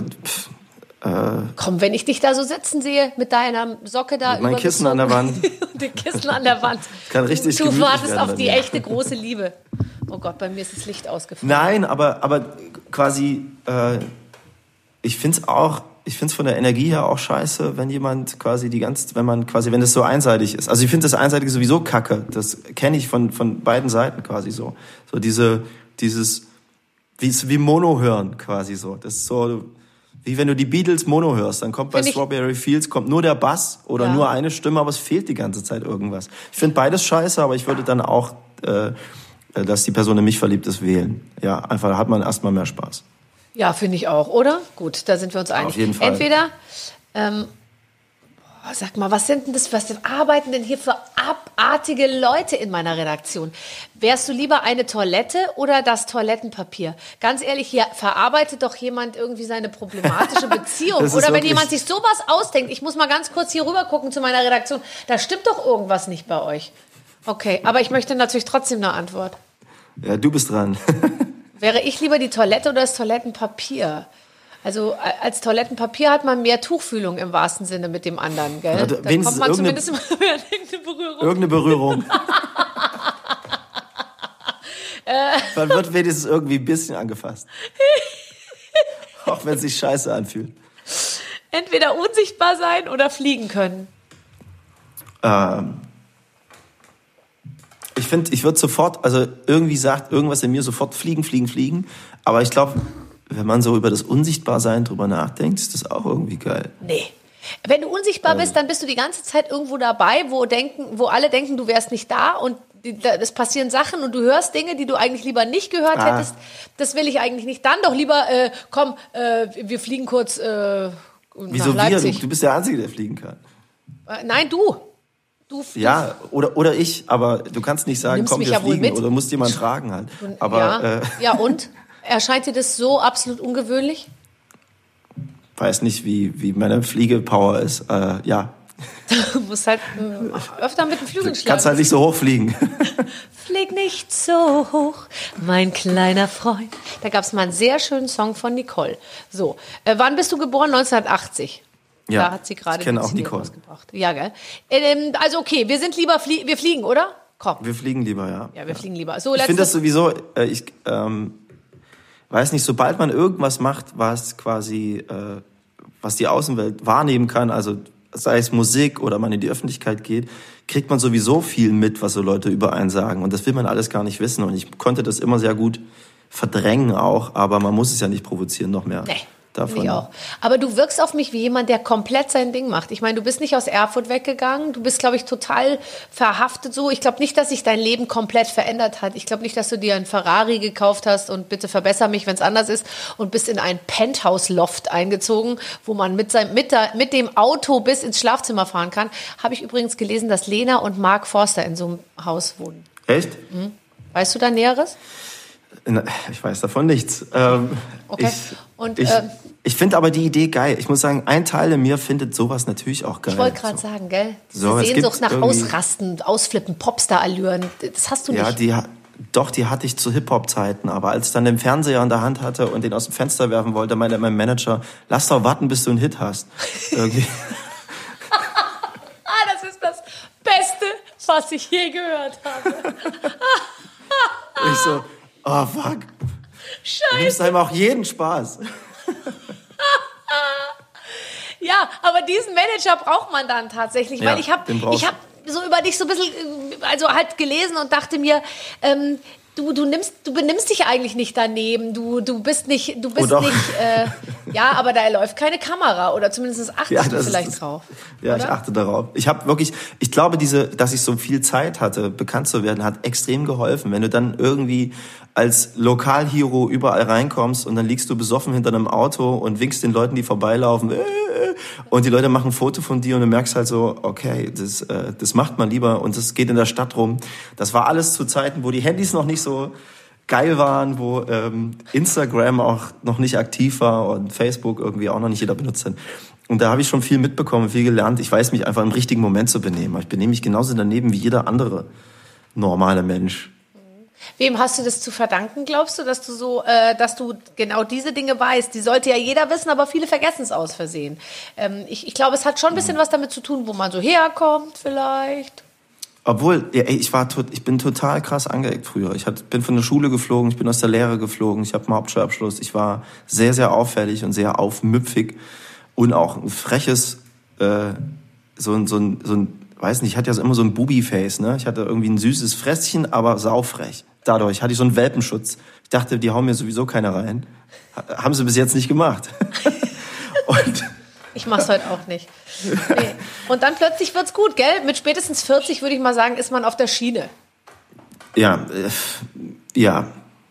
Komm, wenn ich dich da so sitzen sehe, mit deiner Socke da. Mit meinem Kissen an der Wand. Und dem Kissen an der Wand. Kann richtig Du wartest auf die echte große Liebe. Oh Gott, bei mir ist das Licht ausgefallen. Nein, aber quasi, ich find's von der Energie her auch scheiße, wenn jemand quasi wenn das so einseitig ist. Also ich finde das Einseitige sowieso kacke. Das kenne ich von beiden Seiten quasi so. So dieses, wie Mono hören quasi so. Das ist so, wie wenn du die Beatles Mono hörst, dann kommt bei Strawberry Fields nur der Bass oder nur eine Stimme, aber es fehlt die ganze Zeit irgendwas. Ich finde beides scheiße, aber ich würde dann auch, dass die Person in mich verliebt ist, wählen. Ja, einfach, da hat man erstmal mehr Spaß. Ja, finde ich auch, oder? Gut, da sind wir uns einig. Auf jeden Fall. Entweder, sag mal, was arbeiten denn hier für abartige Leute in meiner Redaktion? Wärst du lieber eine Toilette oder das Toilettenpapier? Ganz ehrlich, hier verarbeitet doch jemand irgendwie seine problematische Beziehung. Oder wenn jemand sich sowas ausdenkt, ich muss mal ganz kurz hier rüber gucken zu meiner Redaktion, da stimmt doch irgendwas nicht bei euch. Okay, aber ich möchte natürlich trotzdem eine Antwort. Ja, du bist dran. Wäre ich lieber die Toilette oder das Toilettenpapier? Also als Toilettenpapier hat man mehr Tuchfühlung im wahrsten Sinne mit dem anderen, gell? Ja, dann kommt man zumindest mal irgendeine Berührung. Man wird wenigstens irgendwie ein bisschen angefasst. Auch wenn es sich scheiße anfühlt. Entweder unsichtbar sein oder fliegen können. Ich würde sofort, also irgendwie sagt irgendwas in mir sofort fliegen. Aber ich glaube, wenn man so über das Unsichtbarsein drüber nachdenkt, ist das auch irgendwie geil. Nee. Wenn du unsichtbar bist, dann bist du die ganze Zeit irgendwo dabei, wo alle denken, du wärst nicht da und es passieren Sachen und du hörst Dinge, die du eigentlich lieber nicht gehört hättest. Das will ich eigentlich nicht. Dann doch lieber, wir fliegen kurz Wieso nach Leipzig. Du bist der Einzige, der fliegen kann. Nein, du. Ja, oder ich, aber du kannst nicht sagen, komm, wir fliegen, oder musst jemand tragen halt. Aber, ja, und? Erscheint dir das so absolut ungewöhnlich? Weiß nicht, wie meine Fliegepower ist. Ja. Du musst halt öfter mit dem Flügel schlagen. Du kannst halt nicht so hoch fliegen. Flieg nicht so hoch, mein kleiner Freund. Da gab es mal einen sehr schönen Song von Nicole. So, wann bist du geboren? 1980. Da hat sie gerade die CD rausgebracht. Ja, gell? Also okay, wir sind lieber, wir fliegen, oder? Komm. Wir fliegen lieber, ja. Ja, wir fliegen lieber. So, ich finde das sowieso, weiß nicht, sobald man irgendwas macht, was quasi, was die Außenwelt wahrnehmen kann, also sei es Musik oder man in die Öffentlichkeit geht, kriegt man sowieso viel mit, was so Leute über einen sagen. Und das will man alles gar nicht wissen. Und ich konnte das immer sehr gut verdrängen auch, aber man muss es ja nicht provozieren, noch mehr. Nee. Ich auch. Aber du wirkst auf mich wie jemand, der komplett sein Ding macht. Ich meine, du bist nicht aus Erfurt weggegangen. Du bist, glaube ich, total verhaftet so. Ich glaube nicht, dass sich dein Leben komplett verändert hat. Ich glaube nicht, dass du dir einen Ferrari gekauft hast und bitte verbessere mich, wenn es anders ist, und bist in ein Penthouse-Loft eingezogen, wo man mit dem Auto bis ins Schlafzimmer fahren kann. Habe ich übrigens gelesen, dass Lena und Mark Forster in so einem Haus wohnen. Echt? Mhm. Weißt du da Näheres? Ich weiß davon nichts. Okay. Ich finde aber die Idee geil. Ich muss sagen, ein Teil in mir findet sowas natürlich auch geil. Ich wollte gerade sagen, gell? Diese Sehnsucht nach Ausrasten, Ausflippen, Popstar-Allüren, das hast du nicht. Ja, die hatte ich zu Hip-Hop-Zeiten. Aber als ich dann den Fernseher in der Hand hatte und den aus dem Fenster werfen wollte, meinte mein Manager, lass doch warten, bis du einen Hit hast. Irgendwie. Das ist das Beste, was ich je gehört habe. Ich so... Oh, fuck. Scheiße. Du nimmst einem auch jeden Spaß. Ja, aber diesen Manager braucht man dann tatsächlich, weil ich hab so über dich so ein bisschen, also halt gelesen und dachte mir, du benimmst dich eigentlich nicht daneben, du bist nicht, ja, aber da läuft keine Kamera oder zumindest achtest du vielleicht drauf. Ja, oder? Ich achte darauf. Ich glaube, dass ich so viel Zeit hatte, bekannt zu werden, hat extrem geholfen. Wenn du dann irgendwie als Lokalhero überall reinkommst und dann liegst du besoffen hinter einem Auto und winkst den Leuten, die vorbeilaufen, und die Leute machen ein Foto von dir und du merkst halt so, okay, das macht man lieber und das geht in der Stadt rum. Das war alles zu Zeiten, wo die Handys noch nicht so geil waren, wo Instagram auch noch nicht aktiv war und Facebook irgendwie auch noch nicht jeder benutzt hat. Und da habe ich schon viel mitbekommen, viel gelernt. Ich weiß mich einfach im richtigen Moment zu benehmen. Ich benehme mich genauso daneben wie jeder andere normale Mensch. Wem hast du das zu verdanken, glaubst du, dass du genau diese Dinge weißt? Die sollte ja jeder wissen, aber viele vergessen es aus Versehen. Ich glaube, es hat schon ein bisschen was damit zu tun, wo man so herkommt vielleicht. Obwohl, ich bin total krass angeeckt früher. Ich bin von der Schule geflogen, ich bin aus der Lehre geflogen, ich habe einen Hauptschulabschluss. Ich war sehr, sehr auffällig und sehr aufmüpfig und auch ein freches, weiß nicht, ich hatte ja immer so ein Bubi-Face, ne? Ich hatte irgendwie ein süßes Fresschen, aber saufrech. Dadurch hatte ich so einen Welpenschutz. Ich dachte, die hauen mir sowieso keiner rein. Haben sie bis jetzt nicht gemacht. Und ich mach's heute auch nicht. Nee. Und dann plötzlich wird's gut, gell? Mit spätestens 40, würde ich mal sagen, ist man auf der Schiene. Ja. Ja.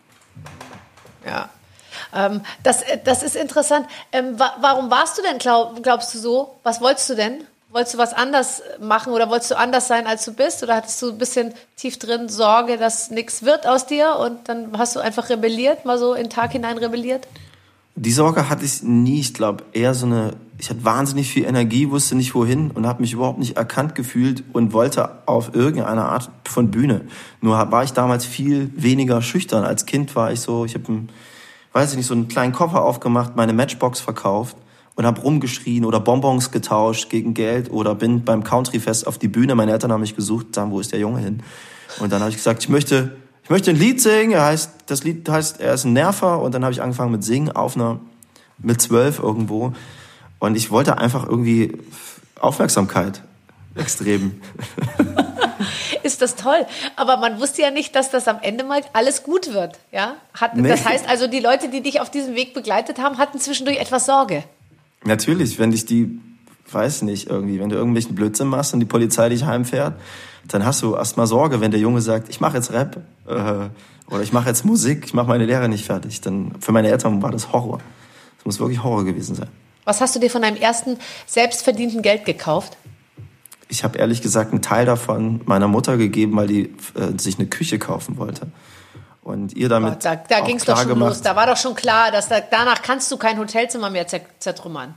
Das ist interessant. Warum warst du denn, glaubst du so? Was wolltest du denn? Wolltest du was anders machen oder wolltest du anders sein, als du bist? Oder hattest du ein bisschen tief drin Sorge, dass nichts wird aus dir und dann hast du einfach rebelliert, mal so in den Tag hinein rebelliert? Die Sorge hatte ich nie. Ich glaube, eher ich hatte wahnsinnig viel Energie, wusste nicht wohin und habe mich überhaupt nicht erkannt gefühlt und wollte auf irgendeine Art von Bühne. Nur war ich damals viel weniger schüchtern. Als Kind war ich so, ich habe so einen kleinen Koffer aufgemacht, meine Matchbox verkauft und habe rumgeschrien oder Bonbons getauscht gegen Geld oder bin beim Countryfest auf die Bühne. Meine Eltern haben mich gesucht, sagen, wo ist der Junge hin? Und dann habe ich gesagt, ich möchte ein Lied singen. Das Lied heißt, er ist ein Nerver. Und dann habe ich angefangen mit Singen mit 12 irgendwo. Und ich wollte einfach irgendwie Aufmerksamkeit. Extrem. Ist das toll. Aber man wusste ja nicht, dass das am Ende mal alles gut wird. Ja? Nee. Das heißt also, die Leute, die dich auf diesem Weg begleitet haben, hatten zwischendurch etwas Sorge. Natürlich, wenn du irgendwelchen Blödsinn machst und die Polizei dich heimfährt, dann hast du erstmal Sorge, wenn der Junge sagt, ich mache jetzt Rap oder ich mache jetzt Musik, ich mache meine Lehre nicht fertig. Dann für meine Eltern war das Horror. Das muss wirklich Horror gewesen sein. Was hast du dir von deinem ersten selbstverdienten Geld gekauft? Ich habe ehrlich gesagt einen Teil davon meiner Mutter gegeben, weil die sich eine Küche kaufen wollte. Und ihr damit da ging es doch schon los. Da war doch schon klar, dass danach kannst du kein Hotelzimmer mehr zertrümmern.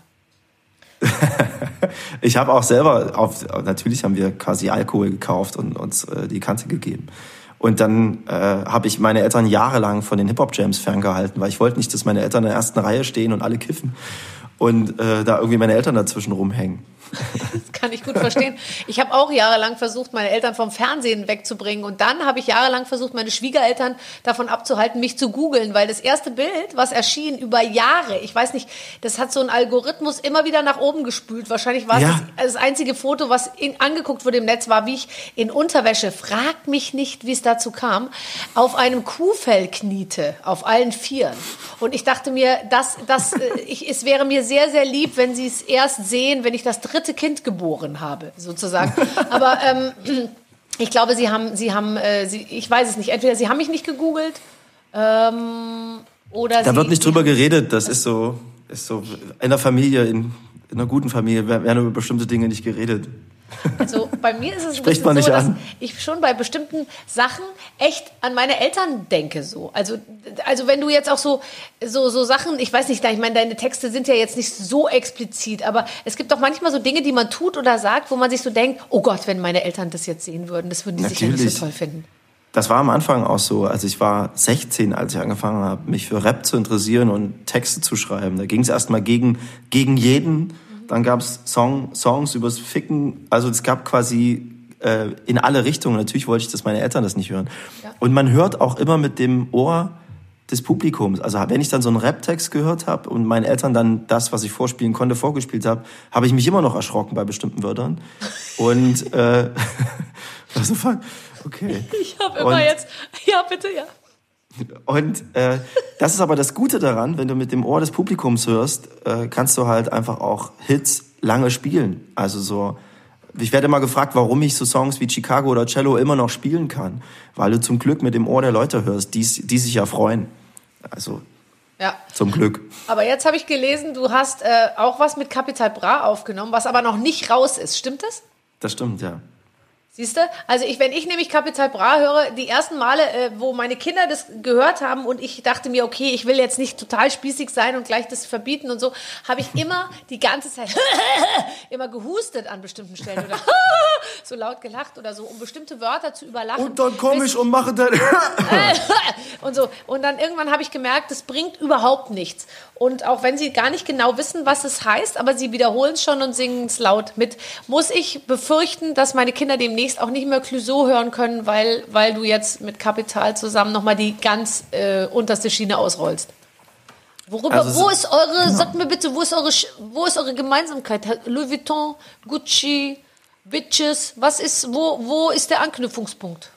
Ich habe auch selber, natürlich haben wir quasi Alkohol gekauft und uns die Kante gegeben. Und dann habe ich meine Eltern jahrelang von den Hip-Hop-Jams ferngehalten, weil ich wollte nicht, dass meine Eltern in der ersten Reihe stehen und alle kiffen. und da irgendwie meine Eltern dazwischen rumhängen. Das kann ich gut verstehen. Ich habe auch jahrelang versucht, meine Eltern vom Fernsehen wegzubringen. Und dann habe ich jahrelang versucht, meine Schwiegereltern davon abzuhalten, mich zu googeln. Weil das erste Bild, was erschien über Jahre, ich weiß nicht, das hat so einen Algorithmus immer wieder nach oben gespült. Wahrscheinlich war es das einzige Foto, was angeguckt wurde im Netz, war, wie ich in Unterwäsche, frag mich nicht, wie es dazu kam, auf einem Kuhfell kniete, auf allen Vieren. Und ich dachte mir, es wäre mir sehr, sehr lieb, wenn sie es erst sehen, wenn ich das dritte Kind geboren habe, sozusagen. Aber ich glaube, ich weiß es nicht, entweder sie haben mich nicht gegoogelt oder da wird nicht drüber geredet, das ist so in der Familie, in einer guten Familie werden über bestimmte Dinge nicht geredet. Also bei mir ist es spricht man nicht so, dass an. ich schon bei bestimmten Sachen echt an meine Eltern denke so. Also wenn du jetzt auch so Sachen, ich weiß nicht, ich meine, deine Texte sind ja jetzt nicht so explizit, aber es gibt doch manchmal so Dinge, die man tut oder sagt, wo man sich so denkt, oh Gott, wenn meine Eltern das jetzt sehen würden, das würden die sicher nicht so toll finden. Das war am Anfang auch so. Also ich war 16, als ich angefangen habe, mich für Rap zu interessieren und Texte zu schreiben. Da ging es erstmal gegen jeden. Dann gab es Songs übers Ficken. Also es gab quasi in alle Richtungen. Natürlich wollte ich, dass meine Eltern das nicht hören. Ja. Und man hört auch immer mit dem Ohr des Publikums. Also wenn ich dann so einen Rap-Text gehört habe und meinen Eltern dann das, was ich vorspielen konnte, vorgespielt habe, habe ich mich immer noch erschrocken bei bestimmten Wörtern. Und was the fuck? Okay. Ich habe immer jetzt... Ja, bitte, ja. Und das ist aber das Gute daran, wenn du mit dem Ohr des Publikums hörst, kannst du halt einfach auch Hits lange spielen. Also so, ich werde immer gefragt, warum ich so Songs wie Chicago oder Cello immer noch spielen kann. Weil du zum Glück mit dem Ohr der Leute hörst, die sich ja freuen. Also zum Glück. Aber jetzt habe ich gelesen, du hast auch was mit Capital Bra aufgenommen, was aber noch nicht raus ist. Stimmt das? Das stimmt, ja. Siehst du? Also wenn ich nämlich Capital Bra höre, die ersten Male, wo meine Kinder das gehört haben und ich dachte mir, okay, ich will jetzt nicht total spießig sein und gleich das verbieten und so, habe ich immer die ganze Zeit immer gehustet an bestimmten Stellen oder so laut gelacht oder so, um bestimmte Wörter zu überlachen. Und dann komme ich und mache dann und so. Und dann irgendwann habe ich gemerkt, das bringt überhaupt nichts. Und auch wenn sie gar nicht genau wissen, was es heißt, aber sie wiederholen es schon und singen es laut mit, muss ich befürchten, dass meine Kinder demnächst auch nicht mehr Clouseau hören können, weil du jetzt mit Capital zusammen nochmal die ganz unterste Schiene ausrollst. Sagt mir bitte, wo ist eure Gemeinsamkeit? Louis Vuitton, Gucci, Bitches, wo ist der Anknüpfungspunkt?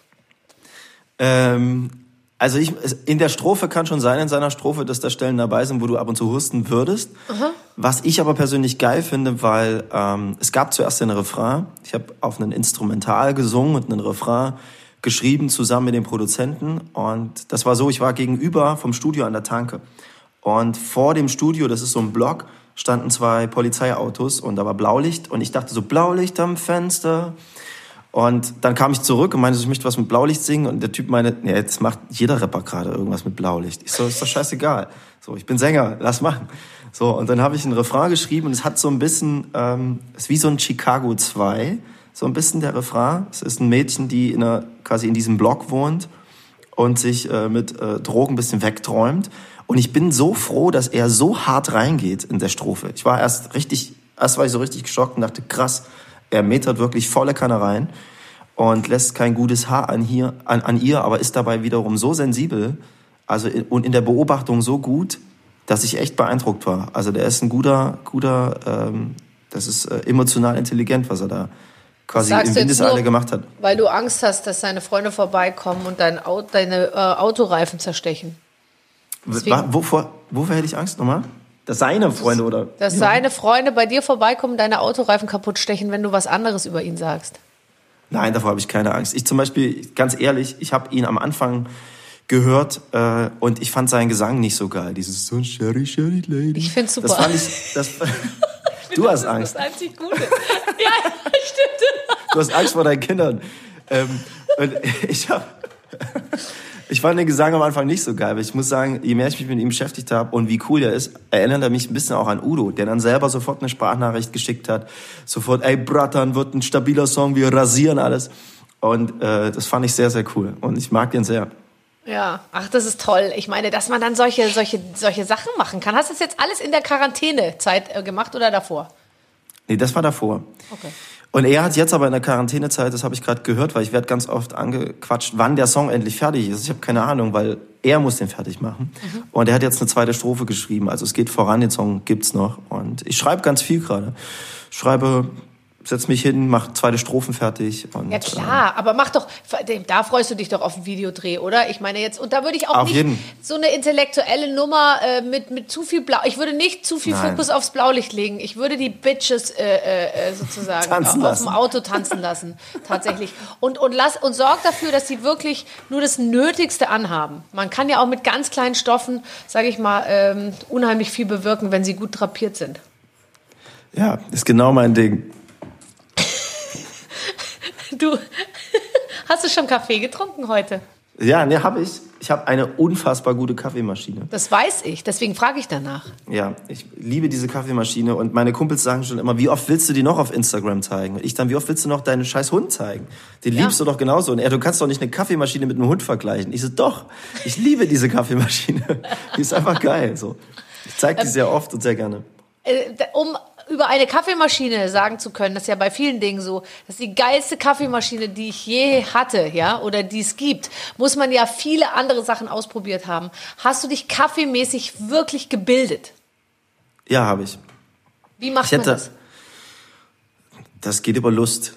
Also in der Strophe kann schon sein, in seiner Strophe, dass da Stellen dabei sind, wo du ab und zu husten würdest. Aha. Was ich aber persönlich geil finde, weil es gab zuerst den Refrain. Ich habe auf einen Instrumental gesungen und einen Refrain geschrieben zusammen mit dem Produzenten. Und das war so, ich war gegenüber vom Studio an der Tanke. Und vor dem Studio, das ist so ein Block, standen 2 Polizeiautos und da war Blaulicht. Und ich dachte so, Blaulicht am Fenster. Und dann kam ich zurück und meinte, ich möchte was mit Blaulicht singen. Und der Typ meinte, ja, jetzt macht jeder Rapper gerade irgendwas mit Blaulicht. Ich so, ist doch scheißegal. So, ich bin Sänger, lass machen. So, und dann habe ich einen Refrain geschrieben und es hat so ein bisschen, ist wie so ein Chicago 2, so ein bisschen der Refrain. Es ist ein Mädchen, die quasi in diesem Block wohnt und sich mit Drogen ein bisschen wegträumt. Und ich bin so froh, dass er so hart reingeht in der Strophe. Ich war erst war ich so richtig geschockt und dachte, krass, er metert wirklich volle Kanne rein und lässt kein gutes Haar an ihr, aber ist dabei wiederum so sensibel, also und in der Beobachtung so gut, dass ich echt beeindruckt war. Also der ist ein guter, das ist emotional intelligent, was er da quasi im Windeseile gemacht hat. Weil du Angst hast, dass seine Freunde vorbeikommen und deine Autoreifen zerstechen. Wovor hätte ich Angst nochmal? Dass seine Freunde oder? Dass seine Freunde bei dir vorbeikommen, deine Autoreifen kaputt stechen, wenn du was anderes über ihn sagst. Nein, davor habe ich keine Angst. Ich zum Beispiel, ganz ehrlich, ich habe ihn am Anfang gehört und ich fand seinen Gesang nicht so geil. Dieses so Sherry, Sherry Lady. Ich find's super. Das fand ich, du hast Angst. Das ist das einzig Gute. Ja, stimmt. Du hast Angst vor deinen Kindern. Und ich fand den Gesang am Anfang nicht so geil, aber ich muss sagen, je mehr ich mich mit ihm beschäftigt habe und wie cool der ist, erinnert er mich ein bisschen auch an Udo, der dann selber sofort eine Sprachnachricht geschickt hat. Sofort, ey Bratan, wird ein stabiler Song, wir rasieren alles. Und das fand ich sehr, sehr cool und ich mag den sehr. Ja, ach, das ist toll. Ich meine, dass man dann solche Sachen machen kann. Hast du das jetzt alles in der Quarantänezeit gemacht oder davor? Nee, das war davor. Okay. Und er hat jetzt aber in der Quarantänezeit, das habe ich gerade gehört, weil ich werde ganz oft angequatscht, wann der Song endlich fertig ist. Ich habe keine Ahnung, weil er muss den fertig machen. Und er hat jetzt eine zweite Strophe geschrieben. Also es geht voran, den Song gibt's noch. Und ich schreibe ganz viel gerade. Setz mich hin, mach zweite Strophen fertig. Und, ja klar, aber mach doch, da freust du dich doch auf den Videodreh, oder? Ich meine jetzt, und da würde ich auch nicht so eine intellektuelle Nummer mit zu viel Blau, ich würde nicht zu viel Fokus aufs Blaulicht legen. Ich würde die Bitches sozusagen auf dem Auto tanzen lassen, tatsächlich. Und sorg dafür, dass sie wirklich nur das Nötigste anhaben. Man kann ja auch mit ganz kleinen Stoffen, sage ich mal, unheimlich viel bewirken, wenn sie gut drapiert sind. Ja, ist genau mein Ding. Du, hast du schon Kaffee getrunken heute? Ja, ne, habe ich. Ich habe eine unfassbar gute Kaffeemaschine. Das weiß ich, deswegen frage ich danach. Ja, ich liebe diese Kaffeemaschine und meine Kumpels sagen schon immer, wie oft willst du die noch auf Instagram zeigen? Und ich dann, wie oft willst du noch deinen scheiß Hund zeigen? Den liebst du doch genauso. Und er, du kannst doch nicht eine Kaffeemaschine mit einem Hund vergleichen. Ich so, doch, ich liebe diese Kaffeemaschine. Die ist einfach geil. So. Ich zeige die sehr oft und sehr gerne. Um über eine Kaffeemaschine sagen zu können, das ist ja bei vielen Dingen so, das ist die geilste Kaffeemaschine, die ich je hatte, ja, oder die es gibt, muss man ja viele andere Sachen ausprobiert haben. Hast du dich kaffeemäßig wirklich gebildet? Ja, habe ich. Wie macht man das? Das geht über Lust.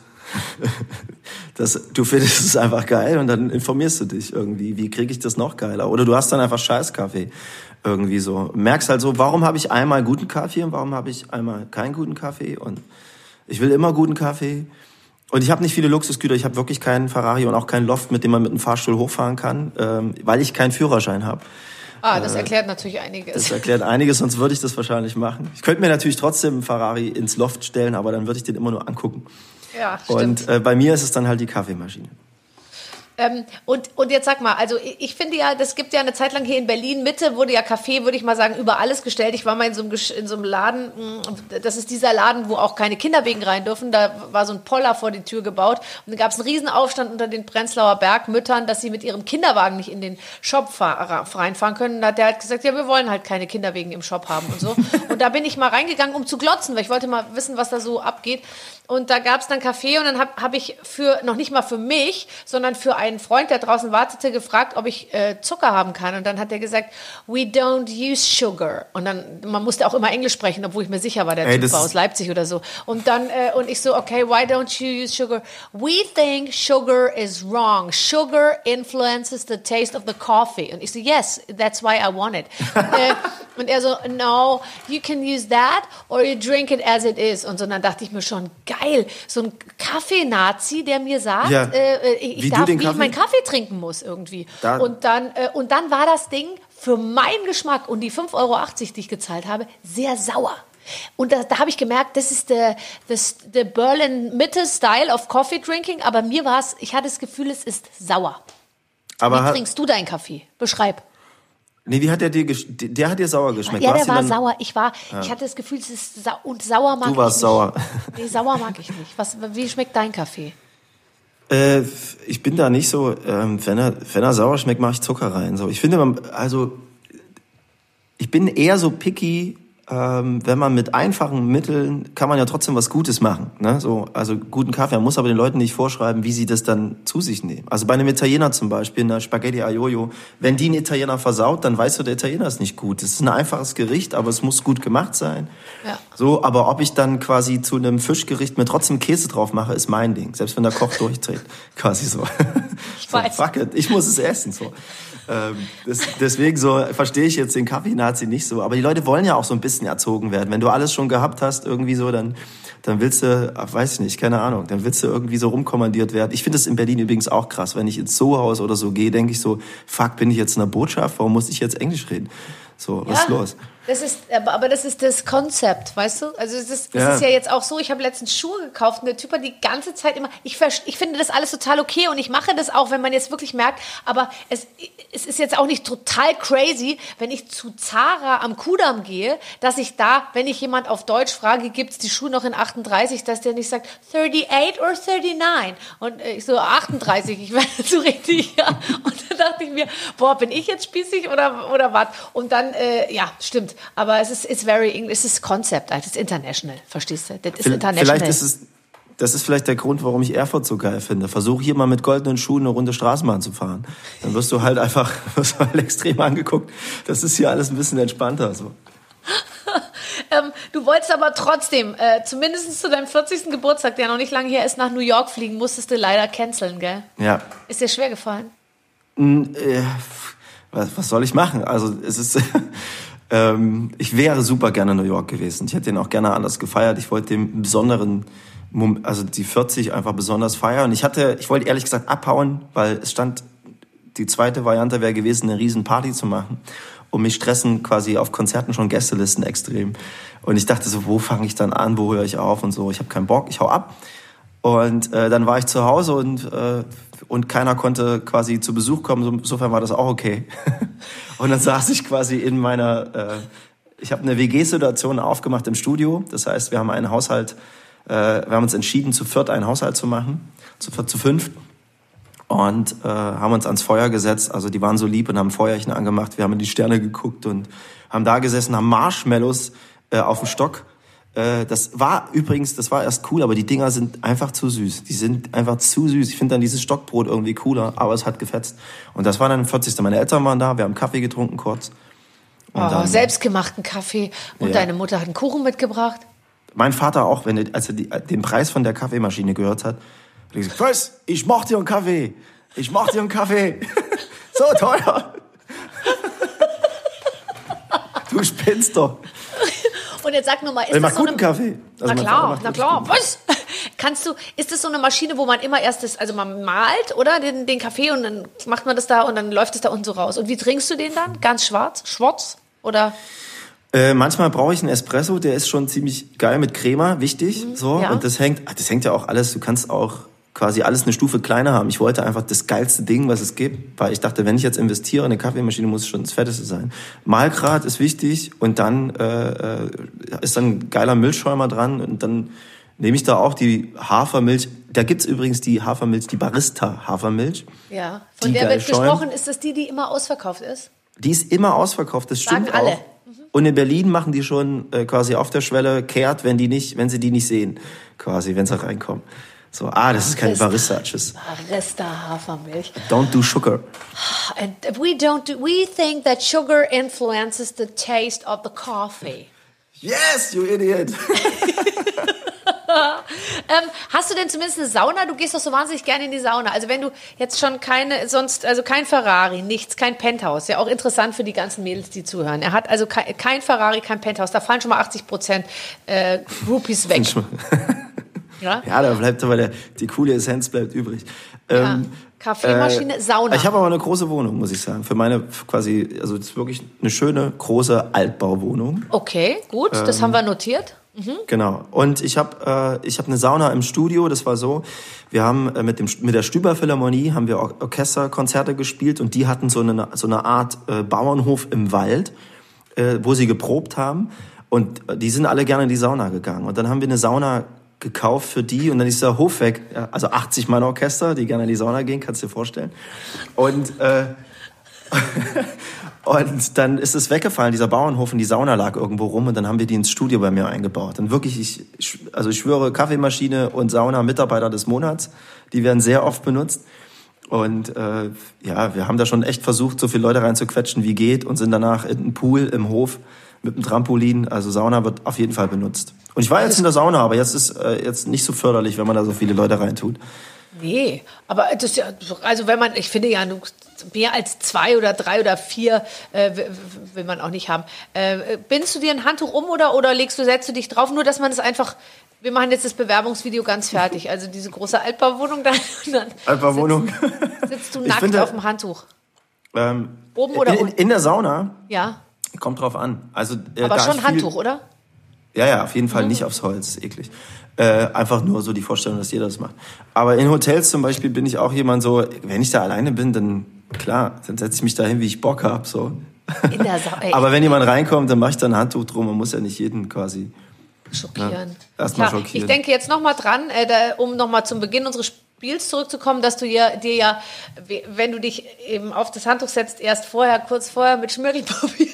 Du findest es einfach geil und dann informierst du dich irgendwie, wie kriege ich das noch geiler? Oder du hast dann einfach Scheißkaffee. Irgendwie so. Merkst halt so, warum habe ich einmal guten Kaffee und warum habe ich einmal keinen guten Kaffee? Und ich will immer guten Kaffee. Und ich habe nicht viele Luxusgüter. Ich habe wirklich keinen Ferrari und auch keinen Loft, mit dem man mit einem Fahrstuhl hochfahren kann, weil ich keinen Führerschein habe. Das erklärt natürlich einiges. Das erklärt einiges, sonst würde ich das wahrscheinlich machen. Ich könnte mir natürlich trotzdem einen Ferrari ins Loft stellen, aber dann würde ich den immer nur angucken. Ja, stimmt. Und bei mir ist es dann halt die Kaffeemaschine. Und jetzt sag mal, also ich finde ja, das gibt ja eine Zeit lang hier in Berlin Mitte, wurde ja Kaffee, würde ich mal sagen, über alles gestellt. Ich war mal in so einem Laden, das ist dieser Laden, wo auch keine Kinderwegen rein dürfen. Da war so ein Poller vor die Tür gebaut und dann gab es einen Riesenaufstand unter den Prenzlauer Bergmüttern, dass sie mit ihrem Kinderwagen nicht in den Shop reinfahren können. Und der hat gesagt, ja, wir wollen halt keine Kinderwegen im Shop haben und so. Und da bin ich mal reingegangen, um zu glotzen, weil ich wollte mal wissen, was da so abgeht. Und da gab es dann Kaffee und dann hab ich noch nicht mal für mich, sondern für einen Freund, der draußen wartete, gefragt, ob ich Zucker haben kann. Und dann hat er gesagt, we don't use sugar. Und dann, man musste auch immer Englisch sprechen, obwohl ich mir sicher war, der Typ war aus Leipzig oder so. Und dann, und ich so, okay, why don't you use sugar? We think sugar is wrong. Sugar influences the taste of the coffee. Und ich so, yes, that's why I want it. Und er so, no, you can use that or you drink it as it is. Und so, dann dachte ich mir schon, geil, so ein Kaffee-Nazi, der mir sagt, ja, wie ich meinen Kaffee trinken muss irgendwie. Und dann war das Ding für meinen Geschmack und die 5,80 €, die ich gezahlt habe, sehr sauer. Und da habe ich gemerkt, das ist der Berlin-Mitte-Style of Coffee Drinking, aber ich hatte das Gefühl, es ist sauer. Wie trinkst du deinen Kaffee? Beschreib. Nee, wie hat der hat dir sauer geschmeckt? Ja, der war sauer. Ich hatte das Gefühl, es ist und sauer mag ich nicht. Du warst sauer. Nee, sauer mag ich nicht. Wie schmeckt dein Kaffee? Ich bin da nicht so, wenn er sauer schmeckt, mache ich Zucker rein. So, ich finde, ich bin eher so picky, wenn man mit einfachen Mitteln, kann man ja trotzdem was Gutes machen. Ne? So, also guten Kaffee, man muss aber den Leuten nicht vorschreiben, wie sie das dann zu sich nehmen. Also bei einem Italiener zum Beispiel, in der Spaghetti Aglio, wenn die einen Italiener versaut, dann weißt du, der Italiener ist nicht gut. Das ist ein einfaches Gericht, aber es muss gut gemacht sein. Ja. So, aber ob ich dann quasi zu einem Fischgericht mir trotzdem Käse drauf mache, ist mein Ding. Selbst wenn der Koch durchdreht. Quasi so. Ich weiß. Fuck it, ich muss es essen. So. Deswegen so verstehe ich jetzt den Kaffee-Nazi nicht so. Aber die Leute wollen ja auch so ein bisschen erzogen werden. Wenn du alles schon gehabt hast, irgendwie so, dann willst du, weiß ich nicht, keine Ahnung, dann willst du irgendwie so rumkommandiert werden. Ich finde es in Berlin übrigens auch krass. Wenn ich ins Zoohaus oder so gehe, denke ich so, fuck, bin ich jetzt in der Botschaft? Warum muss ich jetzt Englisch reden? So, was ist los? Das ist das Konzept, weißt du? Also das ist ja jetzt auch so, ich habe letztens Schuhe gekauft und der Typ hat die ganze Zeit immer, ich finde das alles total okay und ich mache das auch, wenn man jetzt wirklich merkt, aber es ist jetzt auch nicht total crazy, wenn ich zu Zara am Kudamm gehe, dass ich da, wenn ich jemand auf Deutsch frage, gibt's die Schuhe noch in 38, dass der nicht sagt 38 or 39 und ich so 38, ich werde so richtig, ja. Und dann dachte ich mir, boah, bin ich jetzt spießig oder was? Und dann, ja, stimmt. Aber es ist very English, es ist Concept, es ist international, verstehst du? Das ist international. Das ist vielleicht der Grund, warum ich Erfurt so geil finde. Versuch hier mal mit goldenen Schuhen eine Runde Straßenbahn zu fahren. Dann wirst du halt einfach extrem angeguckt. Das ist hier alles ein bisschen entspannter. So. Du wolltest aber trotzdem, zumindest zu deinem 40. Geburtstag, der noch nicht lange her ist, nach New York fliegen, musstest du leider canceln, gell? Ja. Ist dir schwer gefallen? Was soll ich machen? Also es ist... ich wäre super gerne in New York gewesen. Ich hätte ihn auch gerne anders gefeiert. Ich wollte den besonderen, also die 40 einfach besonders feiern. Ich wollte ehrlich gesagt abhauen, weil es stand, die zweite Variante wäre gewesen, eine riesen Party zu machen. Und mich stressen quasi auf Konzerten schon Gästelisten extrem. Und ich dachte so, wo fange ich dann an, wo höre ich auf und so. Ich habe keinen Bock, ich hau ab. Und dann war ich zu Hause und keiner konnte quasi zu Besuch kommen. Insofern war das auch okay. Und dann saß ich quasi in meiner, ich habe eine WG-Situation aufgemacht im Studio. Das heißt, wir haben einen Haushalt, wir haben uns entschieden, zu viert einen Haushalt zu machen, zu fünft. Und haben uns ans Feuer gesetzt. Also die waren so lieb und haben Feuerchen angemacht. Wir haben in die Sterne geguckt und haben da gesessen, haben Marshmallows auf dem Stock. Das war erst cool, aber die Dinger sind einfach zu süß. Die sind einfach zu süß. Ich finde dann dieses Stockbrot irgendwie cooler, aber es hat gefetzt. Und das war dann 40. Meine Eltern waren da, wir haben Kaffee getrunken kurz. Und dann, selbstgemachten Kaffee. Und deine Mutter hat einen Kuchen mitgebracht? Mein Vater auch, als er den Preis von der Kaffeemaschine gehört hat er gesagt, was? Ich mach dir einen Kaffee. So teuer. Du spinnst doch. Und jetzt sag nur mal, ist das so eine... Kaffee. Also na klar. Was? Ist das so eine Maschine, wo man immer man malt, oder? Den Kaffee und dann macht man das da und dann läuft es da unten so raus. Und wie trinkst du den dann? Ganz schwarz? Oder? Manchmal brauche ich einen Espresso, der ist schon ziemlich geil mit Crema, wichtig. So. Ja. Und das hängt ja auch alles, du kannst auch quasi alles eine Stufe kleiner haben. Ich wollte einfach das geilste Ding, was es gibt, weil ich dachte, wenn ich jetzt investiere in eine Kaffeemaschine, muss es schon das Fetteste sein. Mahlgrad ist wichtig und dann ist dann ein geiler Milchschäumer dran und dann nehme ich da auch die Hafermilch. Da gibt's übrigens die Hafermilch, die Barista-Hafermilch. Ja, von der wird gesprochen. Ist das die immer ausverkauft ist? Die ist immer ausverkauft, das stimmt Sagen alle. Auch. Und in Berlin machen die schon quasi auf der Schwelle kehrt, wenn sie die nicht sehen, quasi, wenn sie reinkommen. So, das ist keine Barista. Tschüss. Barista Hafermilch. Don't do sugar. And we think that sugar influences the taste of the coffee. Yes, you idiot. Hast du denn zumindest eine Sauna? Du gehst doch so wahnsinnig gerne in die Sauna. Also wenn du jetzt schon kein Ferrari, nichts, kein Penthouse. Ja, auch interessant für die ganzen Mädels, die zuhören. Er hat also kein Ferrari, kein Penthouse. Da fallen schon mal 80% Groupies weg. Ja, da bleibt aber die coole Essenz bleibt übrig. Kaffeemaschine, Sauna. Ich habe aber eine große Wohnung, muss ich sagen. Für meine quasi, also es ist wirklich eine schöne, große Altbauwohnung. Okay, gut, das haben wir notiert. Mhm. Genau. Und ich habe eine Sauna im Studio. Das war so, wir haben mit der Stüber Philharmonie haben wir Orchesterkonzerte gespielt und die hatten so eine Art Bauernhof im Wald, wo sie geprobt haben und die sind alle gerne in die Sauna gegangen. Und dann haben wir eine Sauna gekauft für die und dann ist der Hof weg. Also 80 Mann Orchester, die gerne in die Sauna gehen, kannst du dir vorstellen. Und und dann ist es weggefallen, dieser Bauernhof, und die Sauna lag irgendwo rum und dann haben wir die ins Studio bei mir eingebaut. Und wirklich, ich schwöre, Kaffeemaschine und Sauna, Mitarbeiter des Monats, die werden sehr oft benutzt. Und wir haben da schon echt versucht, so viele Leute reinzuquetschen, wie geht, und sind danach in einen Pool im Hof mit einem Trampolin. Also Sauna wird auf jeden Fall benutzt. Und ich war jetzt in der Sauna, aber jetzt ist jetzt nicht so förderlich, wenn man da so viele Leute reintut. Nee, aber das ist ja, also ich finde ja, mehr als 2 oder 3 oder 4 will man auch nicht haben. Bindst du dir ein Handtuch um oder setzt du dich drauf? Nur, dass man es einfach, wir machen jetzt das Bewerbungsvideo ganz fertig. Also diese große Altbauwohnung dann Altbauwohnung. Sitzt du nackt auf dem Handtuch? Oben oder unten? In der Sauna? Ja. Kommt drauf an. Also, aber schon Handtuch, oder? Ja, auf jeden Fall nicht aufs Holz, eklig. Einfach nur so die Vorstellung, dass jeder das macht. Aber in Hotels zum Beispiel bin ich auch jemand so, wenn ich da alleine bin, dann klar, dann setze ich mich da hin, wie ich Bock habe. So. In der Aber wenn jemand reinkommt, dann mache ich da ein Handtuch drum. Man muss ja nicht jeden quasi schockieren. Erstmal schockieren. Ich denke jetzt nochmal dran, um nochmal zum Beginn unseres Spiels zurückzukommen, dass du dir ja, wenn du dich eben auf das Handtuch setzt, kurz vorher mit Schmirgelpapier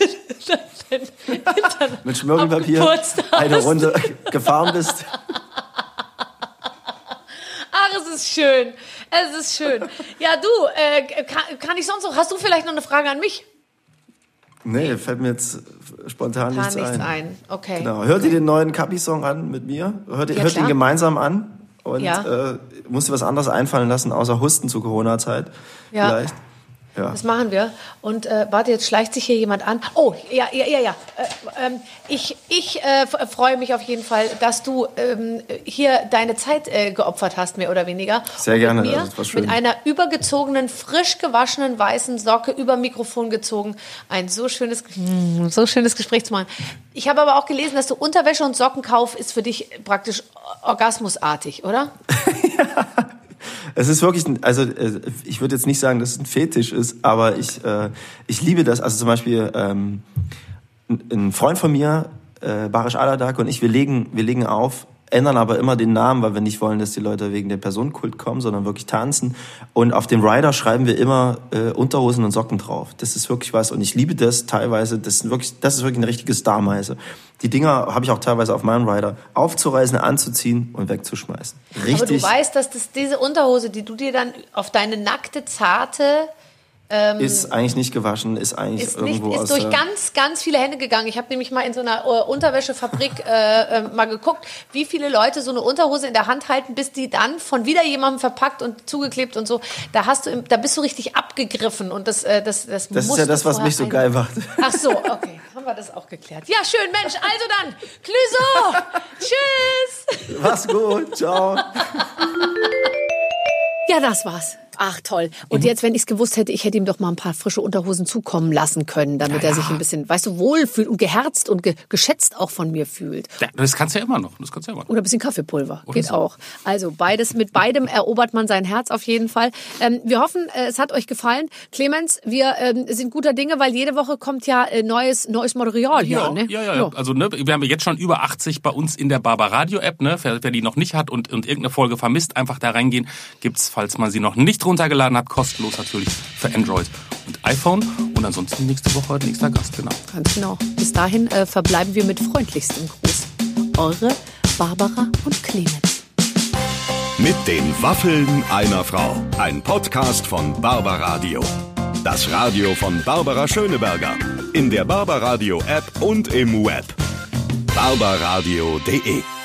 mit Schmirgelpapier eine Runde gefahren bist. Ach, es ist schön. Ja, du, kann ich sonst noch, hast du vielleicht noch eine Frage an mich? Nee, fällt mir jetzt spontan nichts ein. Okay. Genau. Hört ihr den neuen Kapi-Song an mit mir? Hört ihn gemeinsam an und musst dir was anderes einfallen lassen, außer Husten zur Corona-Zeit. Ja. Vielleicht. Ja. Das machen wir. Und warte, jetzt schleicht sich hier jemand an. Oh, ja. Ich freue mich auf jeden Fall, dass du hier deine Zeit geopfert hast, mehr oder weniger. Sehr gerne. Mit mir, das war schön. Mit einer übergezogenen, frisch gewaschenen weißen Socke über Mikrofon gezogen. Ein so schönes Gespräch zu machen. Ich habe aber auch gelesen, dass du Unterwäsche und Sockenkauf ist für dich praktisch orgasmusartig, oder? Ja. Es ist wirklich, also ich würde jetzt nicht sagen, dass es ein Fetisch ist, aber ich liebe das. Also zum Beispiel ein Freund von mir, Barish Aladak und ich, wir legen auf, ändern aber immer den Namen, weil wir nicht wollen, dass die Leute wegen der Personenkult kommen, sondern wirklich tanzen. Und auf dem Rider schreiben wir immer Unterhosen und Socken drauf. Das ist wirklich was. Und ich liebe das teilweise. Das ist wirklich eine richtige Starmeise. Die Dinger habe ich auch teilweise auf meinem Rider aufzureißen, anzuziehen und wegzuschmeißen. Richtig. Aber du weißt, dass diese Unterhose, die du dir dann auf deine nackte, zarte... ist eigentlich nicht gewaschen, ist durch ganz, ganz viele Hände gegangen. Ich habe nämlich mal in so einer Unterwäschefabrik mal geguckt, wie viele Leute so eine Unterhose in der Hand halten, bis die dann von wieder jemandem verpackt und zugeklebt und so. Da bist du richtig abgegriffen und das ist ja das, was mich so geil macht. Ach so, okay, haben wir das auch geklärt. Ja, schön, Mensch. Also dann, Clüso, tschüss. Mach's gut, ciao. Ja, das war's. Ach, toll. Und jetzt, wenn ich es gewusst hätte, ich hätte ihm doch mal ein paar frische Unterhosen zukommen lassen können, damit er sich ein bisschen, wohlfühlt und geherzt und geschätzt auch von mir fühlt. Ja, das kannst du ja immer noch. Oder ein bisschen Kaffeepulver. Geht so. Auch. Also mit beidem erobert man sein Herz auf jeden Fall. Wir hoffen, es hat euch gefallen. Clemens, wir sind guter Dinge, weil jede Woche kommt ja neues Material hier an. Ne? Ja. Also wir haben jetzt schon über 80 bei uns in der Barbaradio-App. Ne? Wer die noch nicht hat und irgendeine Folge vermisst, einfach da reingehen. Gibt's, falls man sie noch nicht runtergeladen hat, kostenlos natürlich für Android und iPhone. Und ansonsten nächster Gast, genau. Ganz genau. Bis dahin verbleiben wir mit freundlichstem Gruß. Eure Barbara und Clemens. Mit den Waffeln einer Frau. Ein Podcast von Barbaradio. Das Radio von Barbara Schöneberger. In der Barbaradio App und im Web. barbaradio.de